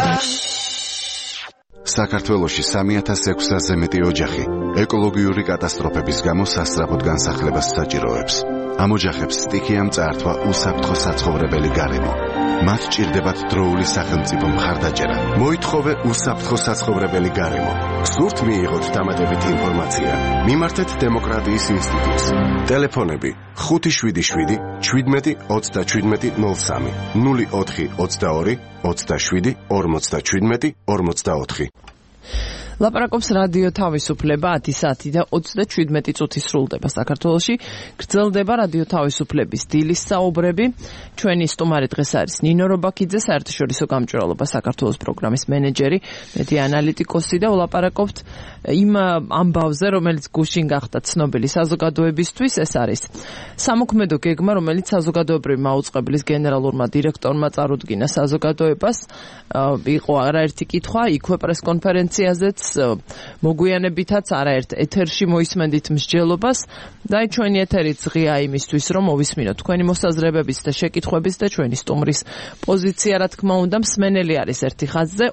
საქართველოში 3600-ზე მეტი ოჯახი ეკოლოგიური კატასტროფების გამო სასწრაფოდ განსახლებას საჭიროებს. ამ ოჯახებს სტიქიამ წაართვა უსაფრთხო საცხოვრებელი გარემო. მათ ჭირდებათ დროული სახელმწიფო მხარდაჭერა. მოითხოვე უსაფრთხო საცხოვრებელი გარემო. სურთ მიიღოთ დამატებითი ინფორმაცია? მიმართეთ დემოკრატიის ინსტიტუტს. ტელეფონები 577 17 37 03 04 22 27 57 44. ლაპარაკობს რადიო თავისუფლება 10 საათი და 37 წუთი სრულდება საქართველოში. გრძელდება რადიო თავისუფლების დილის საუბრები. ჩვენი სტუმარი დღეს არის ნინო რობაქიძე, საერთაშორისო გამჭვირვალობა საქართველოს პროგრამის მენეჯერი, მედია ანალიტიკოსი და ვლაპარაკობთ იმ ამბავზე, რომელიც გუშინ გახდა ცნობილი საზოგადოებისთვის. ეს არის სამოქმედო გეგმა, რომელიც საზოგადოებრივი მაუწყებლის გენერალურმა დირექტორმა წარუდგინა საზოგადოებას. იყო არაერთი კითხვა, იქვე პრესკონფერენციაზეც მოგვიანებითაც არაერთ ეთერში მოისმენდით მსჯელობას და ჩვენი ეთერიც ღია იმისთვის, რომ მოვისმინოთ თქვენი მოსაზრებების და შეკითხვების და ჩვენი სტუმრის პოზიცია, რა თქმა უნდა, მსმენელი არის ერთი ხაზზე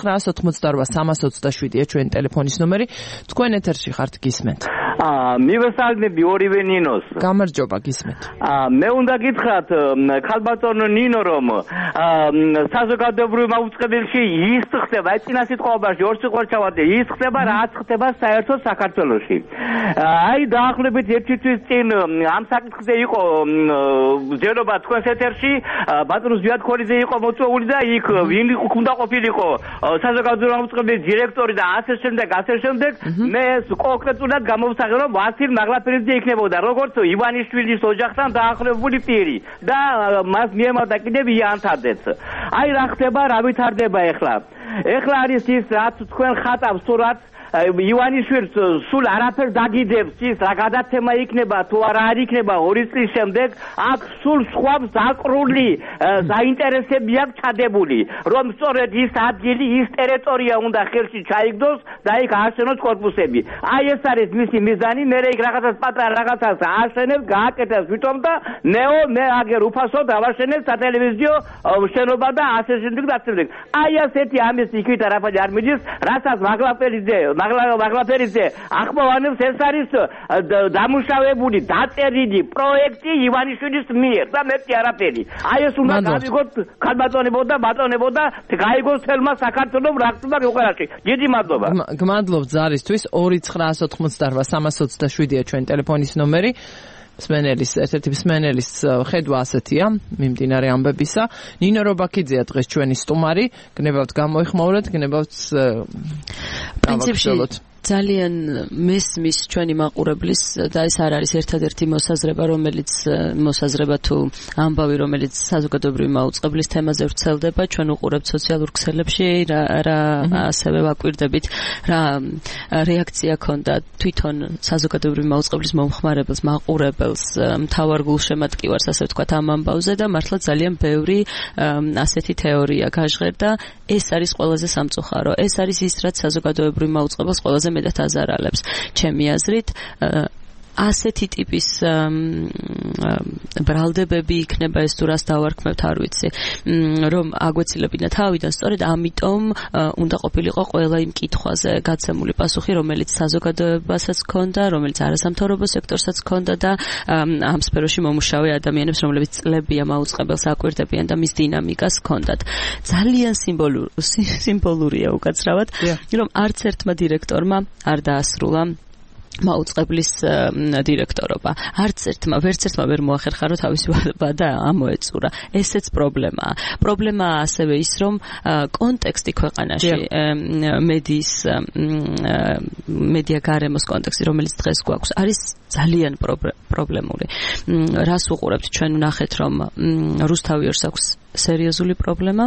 2988327-ია ჩვენი ტელეფონის ნომერი. თქვენ ეთერში ხართ, გისმენთ. მივესალმები ორივე ნინოს. გამარჯობა, გისმენთ. მე უნდა გითხრათ ხალბატონო ნინო, რომ საზოგადოებრივ მაუწყებელში ის ხდება, აი წინა სიტყვაში ორ სიტყვას ჩავარდე, ის ხდება, რაც ხდება საერთოდ საქართველოში. აი დაახლოებით ერთი თვის წინ ამ საკითხზე იყო ძერობა თქვენს ეთერში, ბატონო ზვიათქოლიძე იყო მოწვეული და იქ ვინ უნდა ყოფილიყო საზოგადოებრივ მაუწყებლის დირექტორი და ასე შემდეგ. მე კონკრეტულად გამოვსახე, რომ ვასილ მაღლაფერიძე იქნებოდა როგორც ივანიშვილის ოჯახთან დაახლოებული პირი და მას მიემართა კიდევ იანთაძეც. აი რა ხდება, რა ვითარდება ეხლა არის ის, რაც თქვენ ხატავს სურათს, ივანიშვილს სულ არაფერს დაგიდებს ის რა გადაცემა იქნება თუ არა არ იქნება 2 წლის შემდეგ, აქ სულ სხვა საკრული საინტერესები აქვს ჩადებული, რომ სწორედ ის ადგილი, ის ტერიტორია უნდა ხელში ჩაიგდოს და იქ ააშენოს კორპუსები. აი ეს არის მისი მიზანი, მე იქ რაღაცას პატარა რაღაცას ააშენებს, გააკეთებს თვითონ და მე აგერ უფასოდ ავაშენებ სატელევიზიო შენობა და ასე შემდეგ და ასე შემდეგ. აი ასეთი ამის იქით არაფერი არ მიდის, რასაც მაღლაფერიძე ახმოვანებს, ეს არის დამუშავებული, დაწერილი პროექტი ივანიშვილის მიერ და მეტი არაფერი. აი ეს უნდა გავიგოთ ბატონებო და გაიგოს თელმა საქართველოს რაკტმა გიყარაში. დიდი მადლობა. გმადლობ ზარისთვის. 2988327-ია ჩვენი ტელეფონის ნომერი. ერთი მსმენელის ხედვა ასეთია მიმდინარე ამბებისა. ნინო რობაქიძეა დღეს ჩვენი სტუმარი. გნებავთ გამოიხმაურეთ, გნებავთ პრინციპში ძალიან მესმის ჩვენი მაყურებლის და ეს არ არის ერთადერთი მოსაზრება თუ ამბავი, რომელიც საზოგადოებრივი მაუწყებლის თემაზე ვრცელდება. ჩვენ უყურებთ სოციალურ ქსელებში რა ასევე ვაკვირდებით რა რეაქცია ქონდა თვითონ საზოგადოებრივი მაუწყებლის მომხმარებელს, მაყურებელს, მთავარ გულშემატკივარს, ასე ვთქვათ, ამ ამბავზე და მართლა ძალიან ბევრი ასეთი თეორია გაჟღერდა. ეს არის ყველაზე სამწუხარო. ეს არის ის, რაც საზოგადოებრივ მაუწყებელს ყველაზე მეტად აზარალებს. ჩემი აზრით, ასეთი ტიპის ბრალდებები იქნება ეს თუ რას დავარქმევთ არ ვიცი, რომ აგვეცილებინა თავიდან, სწორედ ამიტომ უნდა ყოფილიყო ყველა იმ კითხვაზე გაცემული პასუხი, რომელიც საზოგადოებასაც ჰქონდა, რომელიც არასამთავრობო სექტორსაც ჰქონდა და ამ სფეროში მომუშავე ადამიანებს, რომლებიც წლებია მაუწყებელს აკვირდებიან და მის დინამიკას ჰქონდათ. ძალიან სიმბოლურია უკაცრავად, რომ არც ერთმა დირექტორმა არ დაასრულა მაუწყებლის დირექტორობა. ვერც ერთმა ვერ მოახერხა, რომ თავისი ვადა ამოეწურა. ესეც პრობლემაა. პრობლემაა ასევე ის, რომ კონტექსტი ქვეყანაში, მედია გარემოს კონტექსტი, რომელიც დღეს გვაქვს, არის ძალიან პრობლემური. რას უყურებთ? ჩვენ ვნახეთ, რომ რუსთავი ორს აქვს სერიოზული პრობლემა,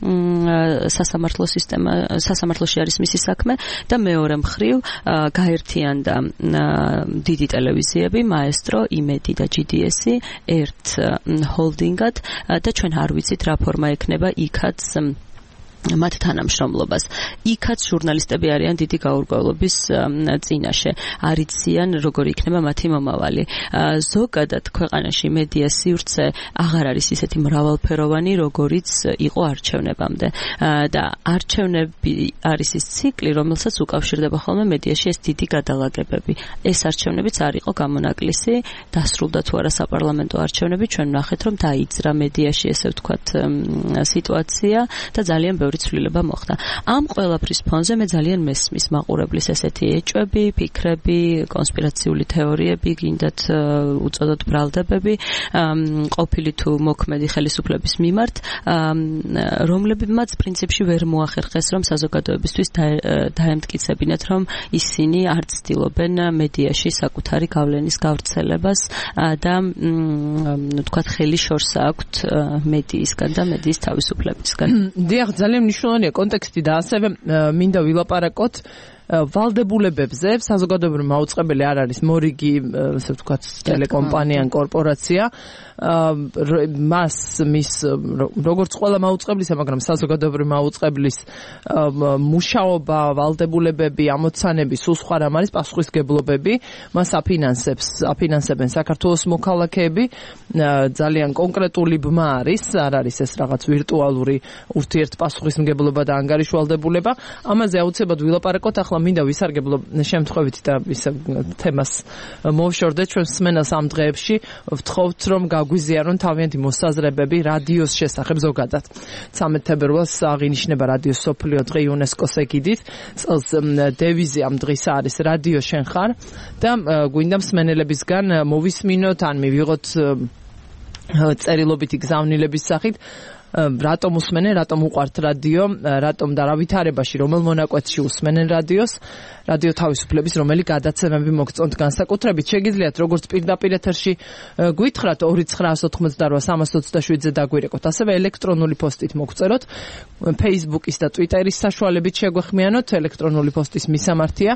სასამართლოში არის მისი საქმე და მეორე მხრივ გაერთიანდა დიდი ტელევიზიები, მაესტრო, იმედი და GDS-ი ერთ ჰოლდინგად და ჩვენ არ ვიცით რა ფორმა ექნება იქაც მათ თანამშრომლობას. იქაც ჟურნალისტები არიან დიდი გაურკვევლობის წინაშე. არ იციან როგორ იქნება მათი მომავალი. ზოგადად ქვეყანაში მედია სივრცე აღარ არის ისეთი მრავალფეროვანი, როგორიც იყო არჩევნებამდე. და არჩევნები არის ის ციკლი, რომელსაც უკავშირდება ხოლმე მედიაში ეს დიდი გადალაგებები. ეს არჩევნებიც არ იყო გამონაკლისი, დასრულდა თუ არა საპარლამენტო არჩევნები, ჩვენ ვნახეთ, რომ დაიძრა მედიაში, ესე ვთქვათ, სიტუაცია და ძალიან ბევრი ცვლილება მოხდა. ამ ყველაფრის ფონზე მე ძალიან მესმის მაყურებლის ესეთი ეჭვები, ფიქრები, კონსპირაციული თეორიები, გინდათ უწოდოთ ბრალდებები, ყოფილი თუ მოქმედი ხელისუფლების მიმართ, რომლებმაც პრინციპში ვერ მოახერხეს, რომ საზოგადოებისთვის დაემტკიცებინათ, რომ ისინი არ ცდილობენ მედიაში საკუთარი გავლენის გავრცელებას და თქვათ ხელი შორს აქვთ მედიისგან და მედიის თავისუფლებისგან. დიახ, ძალიან მნიშვნელოვანია კონტექსტი და ასევე მინდა ვილაპარაკოთ ვალდებულებებზე. საზოგადოებრივი მაუწყებელი არ არის მორიგი, ასე ვთქვათ, ტელეკომპანია ან კორპორაცია. მის როგორც ყველა მაუწყებლისა, მაგრამ საზოგადოებრივი მაუწყებლის მუშაობა, ვალდებულებები, ამოცანები, სულ სხვა რამ არის პასუხისგებლობები. მას აფინანსებენ საქართველოს მოქალაქეები. ძალიან კონკრეტული ბმა არის, არ არის ეს რაღაც ვირტუალური ურთიერთპასუხისმგებლობა და ანგარიშვალდებულება. ამაზე აუცილებლად ვილაპარაკოთ. ახლა მინდა ვისარგებლო შემთხვევით და ისე თემას მოვშორდეთ ჩვენ სმენას ამ დღეებში. ვთხოვთ, რომ გაგვიზიარონ თავიანთი მოსაზრებები რადიოს შესახებ ზოგადად. 13 თებერვალს აღინიშნება რადიოს მსოფლიო დღე იუნესკოს ეგიდით. წელს დევიზი ამ დღისა არის რადიო შენ ხარ და გვინდა მსმენელებისგან მოვისმინოთ ან მივიღოთ წერილობითი გზავნილების სახით რატომ უსმენენ, რატომ უყვართ რადიო, რატომ და რა ვითარებაში, რომელ მონაკვეთში უსმენენ რადიოს, რადიო თავისუფლების რომელი გადაცემები მოგწონთ განსაკუთრებით. შეგიძლიათ როგორც პირდაპირ ეთერში გვითხრათ 2988327-ზე დაგვირეკოთ, ასევე ელექტრონული პოსტით მოგწეროთ, Facebook-ის და Twitter-ის საშუალებით შეგვეხმიანოთ, ელექტრონული პოსტის მისამართია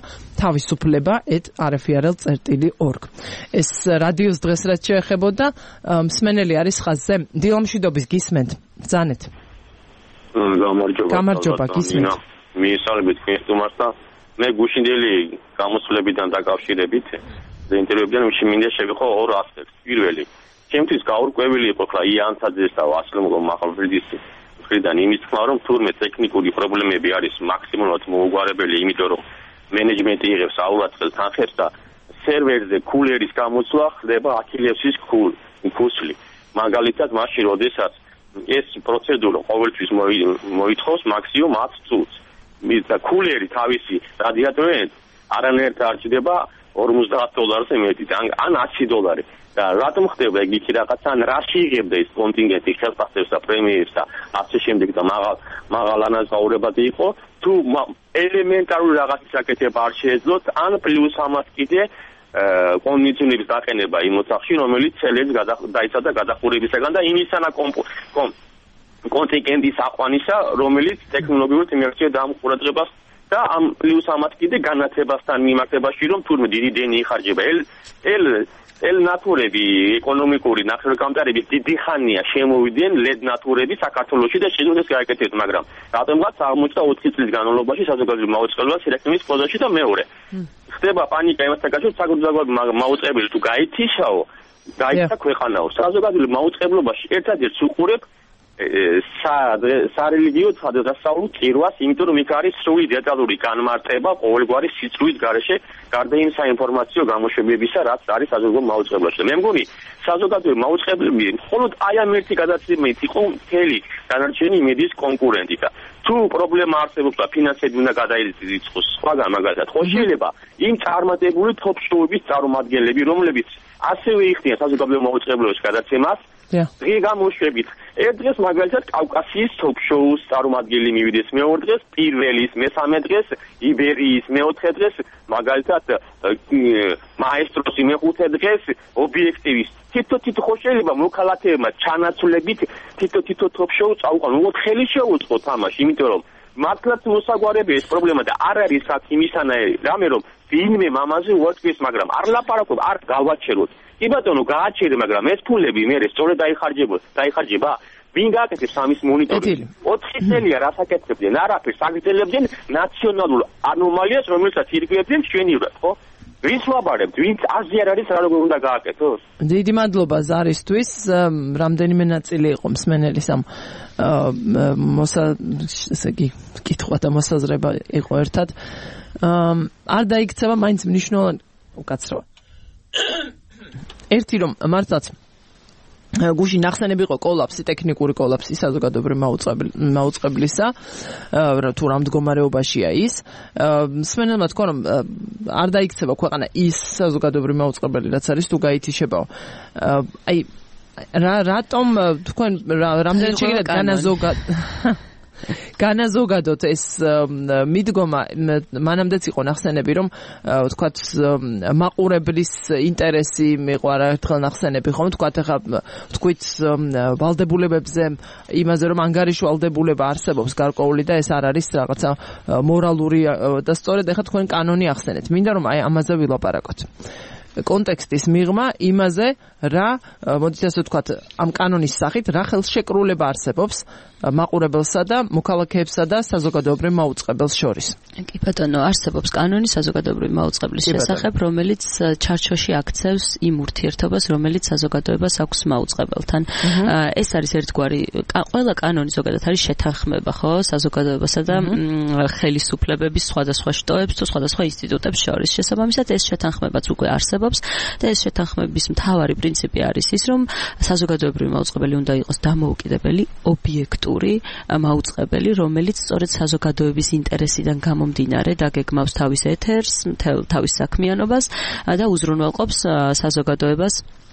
თავისუფლება@rfrl.org. ეს რადიოს დღეს რაც შეეხებოდა, მსმენელი არის ხაზზე. დილამშვიდობის გისმენთ. ბრძანეთ. გამარჯობა, გისმენთ. მიესალმებით თქვენ სტუმარს და მე გუშინდელი გამოსვლებიდან დაკავშირებით ინტერვიუებიდან მინდა შევეხო ორ ასპექტს. პირველი, ჩემთვის გაურკვეველი იყო ხა იანთაძეს და ვასილ მახალბედის მხრიდან იმის თქმა, რომ თურმე ტექნიკური პრობლემები არის მაქსიმალურად მოუგვარებელი, იმიტომ რომ მენეჯმენტი იღებს აულაწყელ თანხებს და სერვერზე კულერის გამოსვლა ხდება აქილევსის ქუსლი. მაგალითად, მაშინ როდესაც ეს პროცედურა ყოველთვის მოითხოვს მაქსიმუმ 10 წუთს. და კულერი თავისი რადიატორით არანაირად არ ჭდება $50-ზე მეტი ან $100 და რატომ ხდება ეგ იქ რაღაცა ან რაში იღებდა ეს კონტინგენტი ხელფასებს და პრემიებს და ასე შემდეგ და მაღალ ანაზღაურებადი იყო თუ ელემენტარული რაღაცის აკეთება არ შეეძლოთ ან პლუს ამას კიდე კონდიციონების დაყენება იმ ოთახში რომელიც ცელებს დაიცადა გადახურებისაგან და იმისანა კონტინგენტის აყვანისა რომელიც ტექნოლოგიურად იმერჩია დამყურადღებას და ამ პლუს ამას კიდე განათებასთან მიმართებაში რომ თურმე დიდი დენი იხარჯება ელ ნატურები ეკონომიკური ნახევარკამტარების დიდი ხანია შემოვიდნენ ლედ ნატურები საქართველოში და შეგვიძლია გააკეთებთ მაგრამ რატომღაც აღმოჩნდა 4 წლის განმავლობაში საზოგადოებრივ მაუწყებლობას სირეკლამის პროცესში და მეორე ხდება პანიკა იმასთან კავშირებით საზოგადოებრივ მაუწყებელი თუ გაითიშაო გაიცა ქვეყანაო საზოგადოებრივ მაუწყებლობაში ერთადერთს უყურებ სარელიგიო სადღესასწაულო კირვას, იმიტომ რომ იქ არის სრული დეტალური განმარტება ყოველგვარი სიწრუის გარეშე გარდა იმ საინფორმაციო გამოშვებებისა, რაც არის საზოგადოებრივ მაუწყებლობაში. მე მგონი საზოგადოებრივ მაუწყებლები მხოლოდ აი ამ ერთი გადაცემით იყო მთელი დანარჩენი მედიის კონკურენტი და თუ პრობლემა არსებობს და ფინანსები უნდა გადაირიცხოს სხვაგან მაგალითად ხო შეიძლება იმ წარმატებული თოფ-შოუების წარმომადგენლები რომლებიც ასევე იხდიან საზოგადოებრივ მაუწყებლობაში გადაცემას დღე გამოშვებით ერთ დღეს მაგალითად კავკასიის თოფ-შოუს წარმომადგენელი მივიდეს მეორე დღეს პირველის მესამე დღეს იბერიის მეოთხე დღეს მაგალითად მაესტროსი მეხუთე დღეს ობიექტივის თითო ხო შეიძლება მოქალაქეებმა ჩანაცვლებით თითო თოფ-შოუ წაუყან უბრალოდ ხელი შეუწყო თამაში იმიტომ რომ მართლაც მოსაგვარებია ეს პრობლემა და არ არის აქ იმისანაირი რამე რომ ვინმე მამაზე უარკვეს მაგრამ არ ლაპარაკობ არ გავაჩეროთ კი ბატონო გააჩერე მაგრამ ეს ფულები მე სწორედ დაიხარჯება ვინ გააკეთებს ამის მონიტორინგი 4 წელია რასაკეთებდნენ არაფერს აგრძელებდნენ ნაციონალურ ანომალიას რომელსაც ირგლებდნენ ჩვენივრად ხო ვის ვაბარებთ ვინც აზრი არ არის რა როგორ უნდა გააკეთოს დიდი მადლობა ზარისთვის რამდენიმე ნაწილი იყო მსმენელის ამ კითხვა და მოსაზრება იყო ერთად არ დაიქცევა მაინც მნიშვნელოვანი უკაცრავად ერთი რომ მართლაც გუშინ ნახსენები იყო კოლაფსი, ტექნიკური კოლაფსი საზოგადოებრივ მაუწყებლისა, თუ რა მდგომარეობაშია ის. მსმენელმა თქვა რომ არ დაიქცევა ქვეყანა ის საზოგადოებრივ მაუწყებელი რაც არის თუ გაითიშებაო. აი რატომ თქვენ რამდენი შეგიძლიათ განაზოგადოთ ეს მიდგომა მანამდეც იყო ნახსენები რომ თქვათ მაყურებლის ინტერესი მიყვა რა ერთხელ ნახსენები ხომ თქვათ ახლა თქვით ვალდებულებებზე იმაზე რომ ანგარიშვალდებულება არსებობს გარკვეული და ეს არ არის რაღაცა მორალური და სწორედ ახლა თქვენ კანონი ახსენეთ მინდა რომ აი ამაზე ვილაპარაკოთ კონტექსტის მიღმა იმაზე რა მოდით ასე ვთქვათ ამ კანონის სახით რა ხელშეკრულება არსებობს მაყურებელსა და მოქალაქეებსა და საზოგადოებრივ მაუწყებელს შორის. კი ბატონო, არსებობს კანონი საზოგადოებრივ მაუწყებლის შესახებ, რომელიც ჩარჩოში აქცევს იმ ურთიერთობას, რომელიც საზოგადოებას აქვს მაუწყებელთან. ეს არის ერთგვარი ყველა კანონი ზოგადად არის შეთანხმება, ხო, საზოგადოებასა და ხელისუფლებების სხვადასხვა შტოებს თუ სხვადასხვა ინსტიტუტებს შორის. შესაბამისად, ეს შეთანხმებაც უკვე არსებობს და ეს შეთანხმების მთავარი პრინციპი არის ის, რომ საზოგადოებრივი მაუწყებელი უნდა იყოს დამოუკიდებელი, ობიექტური მაუწყებელი, რომელიც სწორედ საზოგადოების ინტერესიდან გამომდინარე დაგეგმავს თავის ეთერს, თავის საქმიანობას და უზრუნველყოფს საზოგადოებას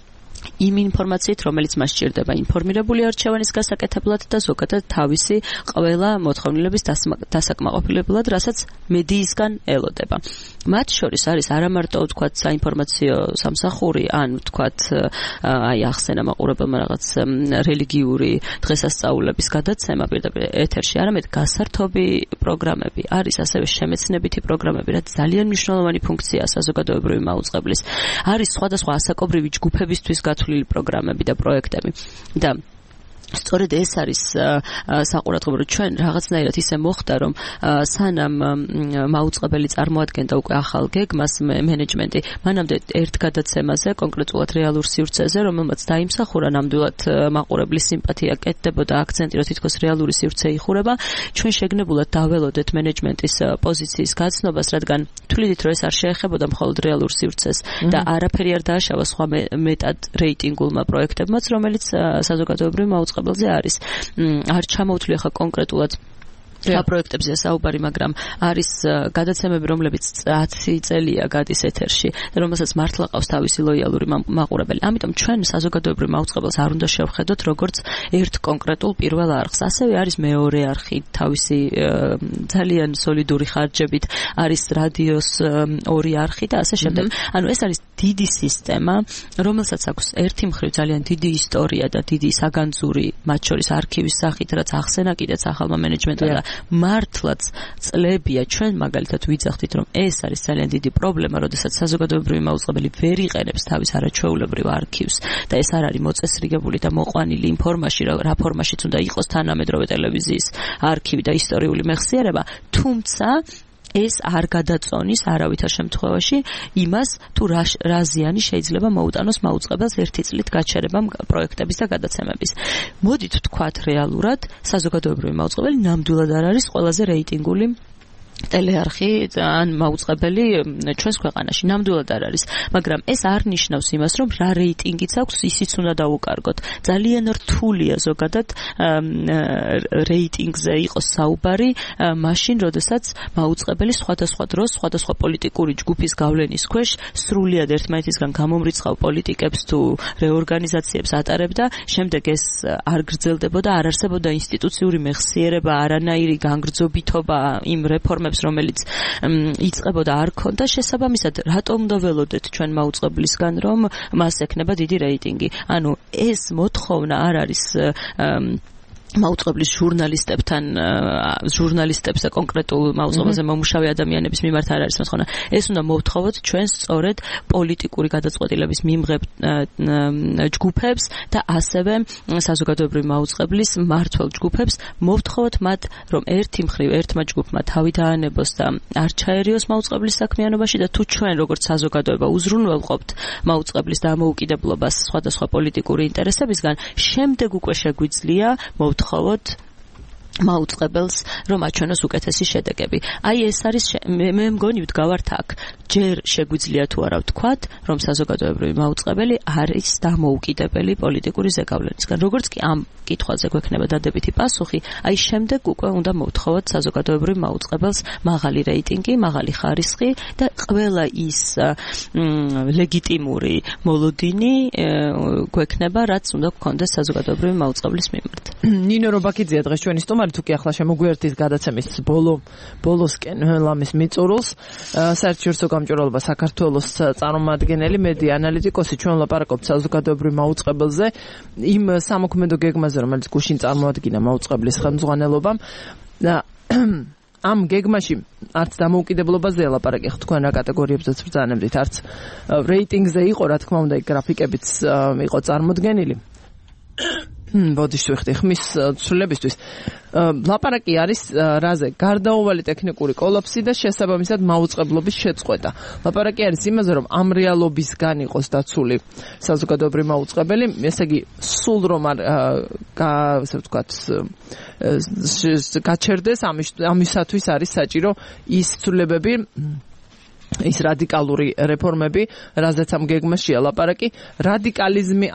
იმ ინფორმაციით, რომელიც მას სჭირდება ინფორმირებული არჩევანის გასაკეთებლად და ზოგადად თავისი ყველა მოთხოვნილების დასაკმაყოფილებლად, რასაც მედიისგან ელოდება. მათ შორის არის არამარტო ვთქვათ საინფორმაციო სამსახური, ან ვთქვათ აი ახსენა მაყურებელმა რაღაც რელიგიური დღესასწაულების გადაცემა პირდაპირ ეთერში, არამედ გასართობი პროგრამები, არის ასევე შემეცნებითი პროგრამები, რაც ძალიან მნიშვნელოვანი ფუნქციაა საზოგადოებრივი მაუწყებლის. არის სხვადასხვა ასაკობრივი ჯგუფებისთვის გათვლილი პროგრამები და პროექტები და სწორედ ეს არის საყურადღებო რომ ჩვენ რაღაცნაირად ისე მოხდა რომ სანამ მაუწყებელი წარმოადგენდა უკვე ახალ გეგმას მენეჯმენტი მანამდე ერთ გადაცემაზე კონკრეტულად რეალურ სივრცეზე რომელმაც დაიმსახურა ნამდვილად მაყურებლის სიმპათია კეთდებოდა აქცენტი რომ თითქოს რეალური სივრცე იხურება ჩვენ შეგნებულად დაველოდეთ მენეჯმენტის პოზიციის გაცნობას რადგან თვლიდით რომ ეს არ შეეხებოდა მხოლოდ რეალურ სივრცეს და არაფერი არ დააშავა სხვა მეტად რეიტინგულმა პროექტებმაც რომელიც საზოგადოებრივ მაუწყებელზე არის. არ ჩამოვთვლი ახლა კონკრეტულად პროექტებზე საუბარი, მაგრამ არის გადაცემები, რომლებიც 10 წელია გადის ეთერში და რომელსაც მართლა ყავს თავისი ლოიალური მაყურებელი. ამიტომ ჩვენ საზოგადოებრივ მაუწყებელს არ უნდა შევხედოთ როგორც ერთ კონკრეტულ პირველ არხს. ასევე არის მეორე არხი, თავისი ძალიან სოლიდური ხარჯებით, არის რადიოს ორი არხი და ასე შემდეგ. ანუ ეს არის დიდი სისტემა, რომელსაც აქვს ერთი მხრივ ძალიან დიდი ისტორია და დიდი საგანძური, მათ შორის არქივის სახით, რაც ახსენა კიდეც ახალმა მენეჯმენტმა და მართლაც წლებია ჩვენ მაგალითად ვიძახდით, რომ ეს არის ძალიან დიდი პრობლემა, როდესაც საზოგადოებრივი მაუწყებელი ვერ იყენებს თავის არაჩვეულებრივ არქივს და ეს არ არის მოწესრიგებული და მოყვანილი იმ ფორმაში, რა ფორმაშიც უნდა იყოს თანამედროვე ტელევიზიის არქივი და ისტორიული მეხსიერება, თუმცა ეს არ გადაწონის არავითარ შემთხვევაში იმას, თუ რა ზიანი შეიძლება მოუტანოს მაუწყებელს ერთი წლით გაჩერებამ პროექტების და გადაცემების. მოდით ვთქვათ რეალურად, საზოგადოებრივი მაუწყებელი ნამდვილად არ არის ყველაზე რეიტინგული ტელეარხი ან მაუწყებელი ჩვენს ქვეყანაში, ნამდვილად არ არის, მაგრამ ეს არ ნიშნავს იმას, რომ რა რეიტინგიც აქვს, ისიც უნდა დაუკარგოთ. ძალიან რთულია ზოგადად რეიტინგზე იყოს საუბარი მაშინ, როდესაც მაუწყებელი სხვადასხვა დროს, სხვადასხვა პოლიტიკური ჯგუფის გავლენის ქვეშ სრულიად ერთმანეთისგან გამომრიცხავ პოლიტიკებს თუ რეორგანიზაციებს ატარებდა, შემდეგ ეს არ გრძელდებოდა, არ არსებობდა ინსტიტუციური მეხსიერება, არანაირი განგრძობითობა იმ რეფორმ რომელიც იწყებოდა არ ქონდა შესაბამისად რატომ უნდა ველოდეთ ჩვენ მაუწყებლისგან რომ მას ექნება დიდი რეიტინგი ანუ ეს მოთხოვნა არ არის მაუწყებლის ჟურნალისტებს და კონკრეტულ მაუწყებელზე მომუშავე ადამიანების მიმართ არ არის მოთხოვნა. ეს უნდა მოვთხოვოთ ჩვენ სწორედ პოლიტიკური გადაწყვეტილების მიმღებ ჯგუფებს და ასევე საზოგადოებრივი მაუწყებლის მმართველ ჯგუფებს მოვთხოვოთ მათ, რომ ერთი მხრივ ერთმა ჯგუფმა თავი დაანებოს და არ ჩაერიოს მაუწყებლის საქმიანობაში და თუ ჩვენ როგორც საზოგადოება უზრუნველყოფთ მაუწყებლის დამოუკიდებლობას სხვადასხვა პოლიტიკური ინტერესებისგან, შემდეგ უკვე შეგვიძლია მოვთხოვოთ მაუწყებელს, რომ აჩვენოს უკეთესი შედეგები. აი ეს არის მე მგონი ვდგავართ აქ. ჯერ შეგვიძლია თუ არა ვთქვათ, რომ საზოგადოებრივი მაუწყებელი არის დამოუკიდებელი პოლიტიკური ზეგავლენისგან. როგორც კი ამ კითხვაზე გვექნება დადებითი პასუხი, აი შემდეგ უკვე უნდა მოვთხოვოთ საზოგადოებრივ მაუწყებელს მაღალი რეიტინგი, მაღალი ხარისხი და ყველა ის ლეგიტიმური მოლოდინი გვექნება, რაც უნდა გქონდეს საზოგადოებრივი მაუწყებლის მიმართ. ნინო რობაქიძეა დღეს ჩვენი სტუმარი, თუ კი ახლა შემოგვიერთის გადაცემის ბოლოსკენ ლამის მიწურულს, საერთაშორისო გამჭვირვალობა საქართველოს წარმომადგენელი, მედია ანალიტიკოსი, ჩვენ ლაპარაკობთ საზოგადოებრივ მაუწყებელზე, იმ სამოქმედო გეგმაზე, რომელიც გუშინ წარმოადგინა მაუწყებლის ხელმძღვანელობამ და ამ გეგმაში არც დამოუკიდებლობაზე ლაპარაკი ხო თქვენ რა კატეგორიებზეც ბრძანებდით, არც რეიტინგზე იყო, რა თქმა უნდა, გრაფიკებიც იყო წარმოდგენილი. ბოდიშ ვიხდი ხმის ცვლილებისთვის. ლაპარაკი არის რაზე? გარდაუვალი ტექნიკური კოლაფსი და შესაბამისად მაუწყებლობის შეწყვეტა. ლაპარაკი არის იმაზე, რომ ამ რეალობისგან იყოს დაცული საზოგადოებრივი მაუწყებელი, ესე იგი სულ რომ არ ასე ვთქვათ გაჩერდეს, ამისათვის არის საჭირო ის ცვლილებები, ის რადიკალური რეფორმები, რაზეც ამ გეგმაშია ლაპარაკი. რადიკალიზმი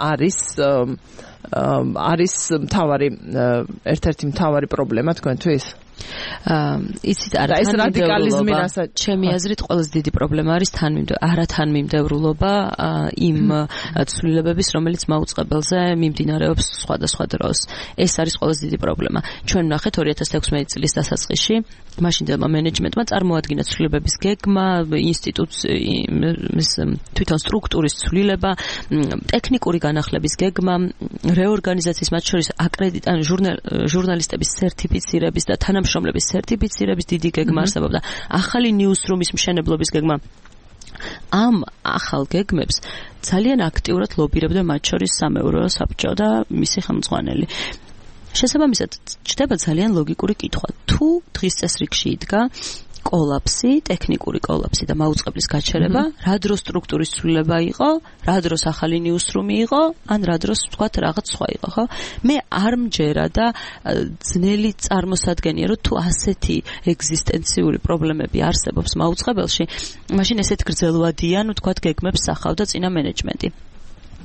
არის ერთ-ერთი მთავარი პრობლემა თქვენთვის? იცით არა ეს რადიკალიზმი რასაც ჩემი აზრით ყველაზე დიდი პრობლემა არის არათანმიმდევრულობა იმ ცვლილებების, რომელიც მაუწყებელზე მიმდინარეობს სხვადასხვა დროს. ეს არის ყველაზე დიდი პრობლემა. ჩვენ ვნახეთ 2016 წლის დასაწყისში მაშინდელმა მენეჯმენტმა წარმოადგინა ცვლილებების გეგმა, ინსტიტუციის თვითონ სტრუქტურის ცვლილება, ტექნიკური განახლების გეგმა, რეორგანიზაციის, მათ შორის ჟურნალისტების სერტიფიცირების და თანამშრომლების სერტიფიცირების დიდი გეგმა არსებობდა, ახალი ნიუსრუმის მშენებლობის გეგმა. ამ ახალ გეგმებს ძალიან აქტიურად ლობირებდა მათ შორის სამეურვეო საბჭო და მისი ხელმძღვანელი. შესაბამისად, ჩდება ძალიან ლოგიკური კითხვა. თუ დღის წესრიგში იდგა კოლაფსი, ტექნიკური კოლაფსი და მაუწყებლის გაჩერება, რა დროს სტრუქტურის ცვლილება იყო, რა დროს ახალი ნიუსრუმი იყო, ან რა დროს ვთქვათ რაღაც სხვა იყო, ხო? მე არ მჯერა და ძნელი წარმოსადგენია, რომ თუ ასეთი ეგზისტენციური პრობლემები არსებობს მაუწყებელში, მაშინ ესეთ გრძელვადიან, ვთქვათ, გეგმებს სახავდა წინა მენეჯმენტი.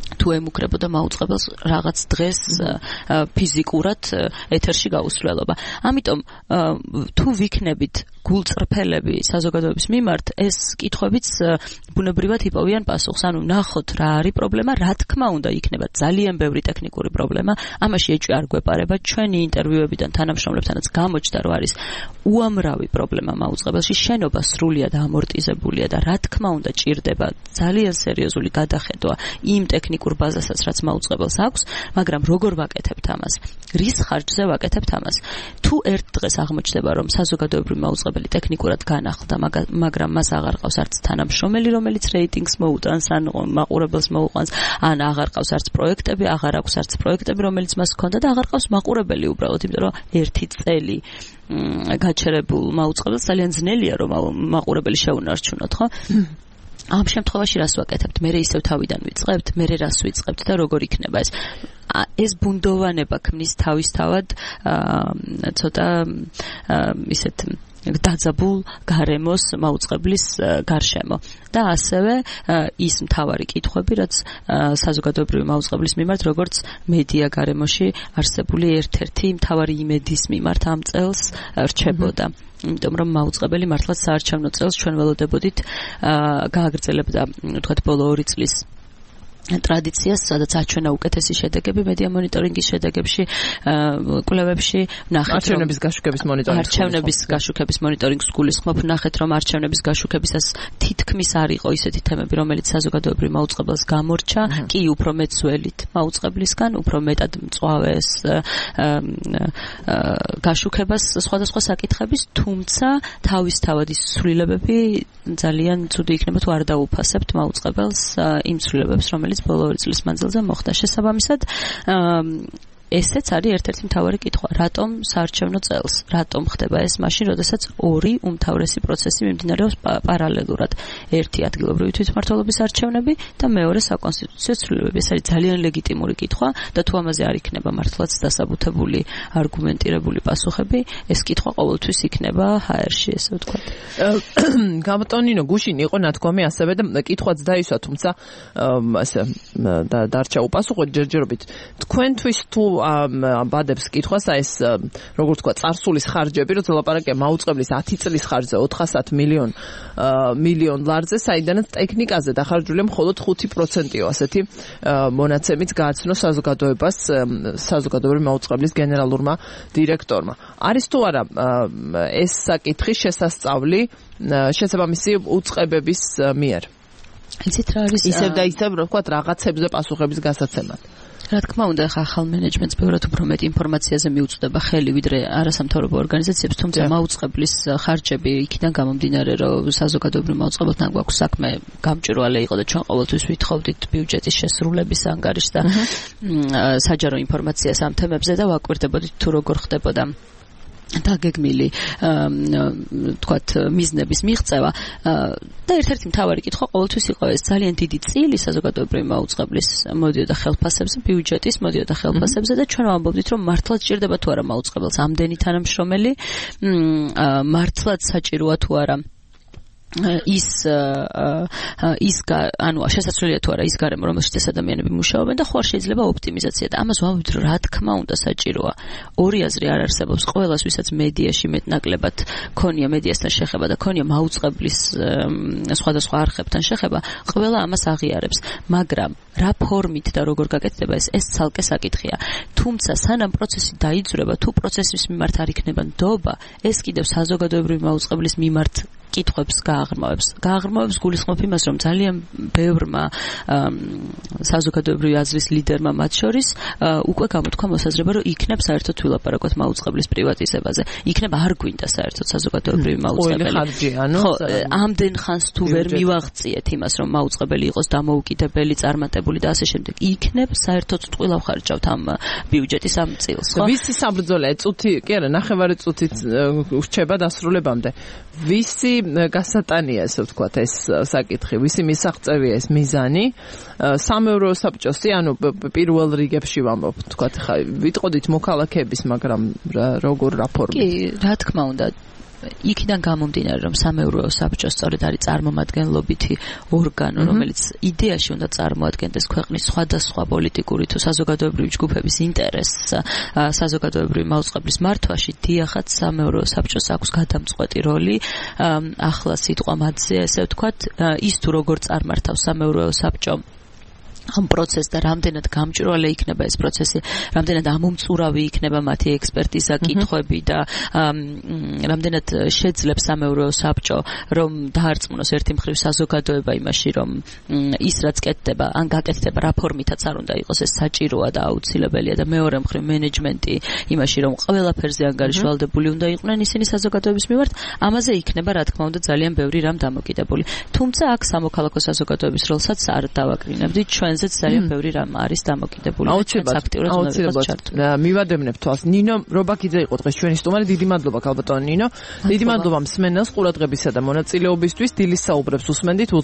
თუ ემუქრებოდა მაუწყებელს რაღაც დღეს ფიზიკურად ეთერში გაუსვლელობა. ამიტომ თუ ვიქნებით გულწრფელები საზოგადოების მიმართ, ეს კითხვებიც ბუნებრივად იპოვიან პასუხს. ანუ ნახოთ რა არის პრობლემა, რა თქმა უნდა იქნება ძალიან ბევრი ტექნიკური პრობლემა. ამაში ეჭვი არ გვეპარება. ჩვენი ინტერვიუებიდან თანამშრომლებთანაც გამოჩნდა, რომ არის უამრავი პრობლემა მაუწყებელში. შენობა სრულიად ამორტიზებულია და რა თქმა უნდა ჭირდება ძალიან სერიოზული გადახედვა იმ ტექნიკურ ბაზასაც, რაც მაუწყებელს აქვს, მაგრამ როგორ ვაკეთებთ ამას? რის ხარჯზე ვაკეთებთ ამას? თუ ერთ დღეს აღმოჩნდება, რომ საზოგადოებრივი მაუწყებელი ტექნიკურად განახლდა, მაგრამ მას აღარ ყავს არც თანამშრომელი, რომელიც რეიტინგს მოუტანს, ან მაყურებელს მოუყვანს, ან აღარ ყავს არც პროექტები, აღარ აქვს არც პროექტები, რომელიც მას ჰქონდა და აღარ ყავს მაყურებელი უბრალოდ, იმიტომ რომ ერთი წელი გაჩერებულ მაუწყებელს ძალიან ძნელია რომ მაყურებელი შეუნარჩუნოთ, ხო? ამ შემთხვევაში რას ვაკეთებთ? მე ისევ თავიდან ვიწყებთ, მე რას ვიწყებთ და როგორ იქნება ეს? ეს ბუნდოვანება ქმნის თავისთავად ცოტა ისეთ დაძაბულ გარემოს მაუწყებლის გარშემო და ასევე ის მთავარი კითხვები, რაც საზოგადოებრივი მაუწყებლის მიმართ, როგორც მედია გარემოში არსებული ერთ-ერთი მთავარი იმედის მიმართ ამ წელს რჩებოდა. იმიტომ რომ მაუწყებელი მართლაც საარჩევნო წელს ჩვენ ველოდებოდით გააგრძელებდა, თქვათ, ბოლო 2 წლის ტრადიციას, სადაც აჩვენა უკეთესი შედეგები მედია მონიტორინგის შედეგებში, კვლევებში, ნახეთ არჩევნების გაშუქების მონიტორინგს. არჩევნების გაშუქების მონიტორინგს გულისხმობ, ნახეთ რომ არჩევნების გაშუქებისას თითქმის არ იყო ისეთი თემები, რომელიც საზოგადოებრივ მაუწყებელს გამორჩა, კი უფრო მეცველით მაუწყებლისგან, უფრო მეტად მწვავეს გაშუქებას სხვადასხვა საკითხების, თუმცა თავისთავად ის ცვლილებები ძალიან ცუდი იქნება თუ არ დაუფასებთ მაუწყებელს იმ ცვლილებებს, რომელიც ბოლო 2 წლის მანძილზე მოხდა. შესაბამისად, ესეც არის ერთ-ერთი მთავარი კითხვა. რატომ საარჩევნო წელს? რატომ ხდება ეს მაშინ, როდესაც ორი უმთავრესი პროცესი მიმდინარეობს პარალელურად? ერთი ადგილობრივი თვითმმართველობის არჩევნები და მეორე საკონსტიტუციო ცვლილებები. ეს არის ძალიან ლეგიტიმური კითხვა და თუ ამაზე არ იქნება მართლაც დასაბუთებული, არგუმენტირებული პასუხები, ეს კითხვა ყოველთვის იქნება HR-ში, ესე ვთქვათ. გამოტონინო გუშინ იყო ნათქვამი ასევე და კითხვაც დაისვა, თუმცა ასე დარჩა უპასუხო ჯერჯერობით. თქვენთვის თუ ბადებს კითხვას, ეს როგორ თქვა, წარსულის ხარჯები, როცა ლაპარაკია მაუწყებლის 10 წლის ხარჯზე 400 მილიონ ლარზე, საიდანაც ტექნიკაზე დახარჯულია მხოლოდ 5%-ო ასეთი მონაცემიც გააცნო საზოგადოებას, საზოგადოებრივი მაუწყებლის გენერალურმა დირექტორმა. არის თუ არა ეს საკითხი შესასწავლი შესაბამისი უწყებების მიერ? იცით რა არის? ისევ და ისევ, რო ვთქვათ, რაღაცებზე პასუხების გასაცემად. რა თქმა უნდა, ახალ მენეჯმენტს ბევრად უფრო მეტი ინფორმაციაზე მიუწვდება ხელი, ვიდრე არასამთავრობო ორგანიზაციებს, თუმცა მაუწყებლის ხარჯები იქიდან გამომდინარე, რომ საზოგადოებრივ მაუწყებელთან გვაქვს საქმე, გამჭვირვალე იყო და ჩვენ ყოველთვის ვითხოვდით ბიუჯეტის შესრულების ანგარიშს და საჯარო ინფორმაციას ამ თემებზე და ვაკვირდებოდით თუ როგორ ხდებოდა დაგეგმილი თქვათ მიზნების მიღწევა და ერთ-ერთი მთავარი კითხვა ყოველთვის იყო ეს ძალიან დიდი წილი საზოგადოებრივი მაუწყებლის მოდიოდა ხელფასებზე, ბიუჯეტის მოდიოდა ხელფასებზე და ჩვენ ვამბობდით რომ მართლაც ჭირდება თუ არა მაუწყებელს ამდენი თანამშრომელი, მართლაც საჭიროა თუ არა ის ანუ შესაძლებელია თუ არა ის გარემო, რომელშიც ეს ადამიანები მუშაობენ და ხო არ შეიძლება ოპტიმიზაცია და ამას ვამბობთ რომ რა თქმა უნდა საჭიროა. ორი აზრი არ არსებობს. ყველას ვისაც მედიაში მეტნაკლებად ქონია მედიასთან შეხება და ქონია მაუწყებლის სხვადასხვა არხებთან შეხება, ყველა ამას აღიარებს. მაგრამ რა ფორმით და როგორ გაკეთდება ეს ცალკე საკითხია. თუმცა სანამ პროცესი დაიძვრება, თუ პროცესის მიმართ არ იქნება ნდობა, ეს კიდევ საზოგადოებრივი მაუწყებლის მიმართ კითხვებს გააღრმავებს გულისხმობ იმას, რომ ძალიან ბევრმა საზოგადოებრივი აზრის ლიდერმა მათ შორის უკვე გამოთქვა მოსაზრება, რომ იქნებ საერთოდ ვილაპარაკოთ მაუწყებლის პრივატიზებაზე. იქნებ არ გვინდა საერთოდ საზოგადოებრივი მაუწყებელი. ხო, ამდენ ხანს თუ ვერ მივაღწიეთ იმას, რომ მაუწყებელი იყოს დამოუკიდებელი, წარმატებული და ასე შემდეგ. იქნებ საერთოდ ტყუილავ ხარჯავთ ამ ბიუჯეტის ამ წილს, ხო? ვისი საბრძოლე წუთი, კი არა, ნახევარი წუთით ვრჩება დასრულებამდე. ვისი გასატანია, ესე ვთქვათ, ეს საკითხი, ვისი მისაღწევია ეს მიზანი? სამეურვეო საბჭოსი, ანუ პირველ რიგებში ვამბობ, ვთქვათ, ხა ვიტყოდით მოქალაქეების, მაგრამ როგორ რა ფორმით? კი, რა თქმა უნდა, იქიდან გამომდინარე, რომ სამეურვეო საბჭო სწორედ არის წარმომადგენლობითი ორგანო, რომელიც იდეაში უნდა წარმოადგენდეს ქვეყნის სხვადასხვა პოლიტიკური თუ საზოგადოებრივი ჯგუფების ინტერესს საზოგადოებრივი მაუწყებლის მართვაში, დიახაც სამეურვეო საბჭოს აქვს გადამწყვეტი როლი. ახლა სიტყვა მათზე, ესე ვთქვათ, ის თუ როგორ წარმართავს სამეურვეო საბჭო ამ პროცესს და რამდენად გამჭვირვალე იქნება ეს პროცესი, რამდენად ამომწურავი იქნება მათი ექსპერტიზა, კითხვები და რამდენად შეძლებს სამეურვეო საბჭო რომ დაარწმუნოს ერთი მხრივ საზოგადოება იმაში, რომ ის რაც კეთდება, ან გაკეთდება რა ფორმითაც არ უნდა იყოს, ეს საჭიროა და აუცილებელია და მეორე მხრივ მენეჯმენტი იმაში, რომ ყველაფერზე ანგარიშვალდებული უნდა იყვნენ ისინი საზოგადოების მიმართ, ამაზე იქნება რა თქმა უნდა ძალიან ბევრი რამ დამოკიდებული. თუმცა აქ სამოქალაქო საზოგადოების როლსაც არ დავაკრინებდით, ჩვენზეც ძალიან ბევრი რამ არის დამოკიდებული. აუცილებლად მივადევნებ თვალს. ნინო რობაქიძე იყო დღეს ჩვენი სტუმარი. დიდი მადლობა ქალბატონო ნინო. დიდი მადლობა მსმენელს ყურადღებისა და მონაწილეობისთვის. დილის საუბრებს უსმენდით.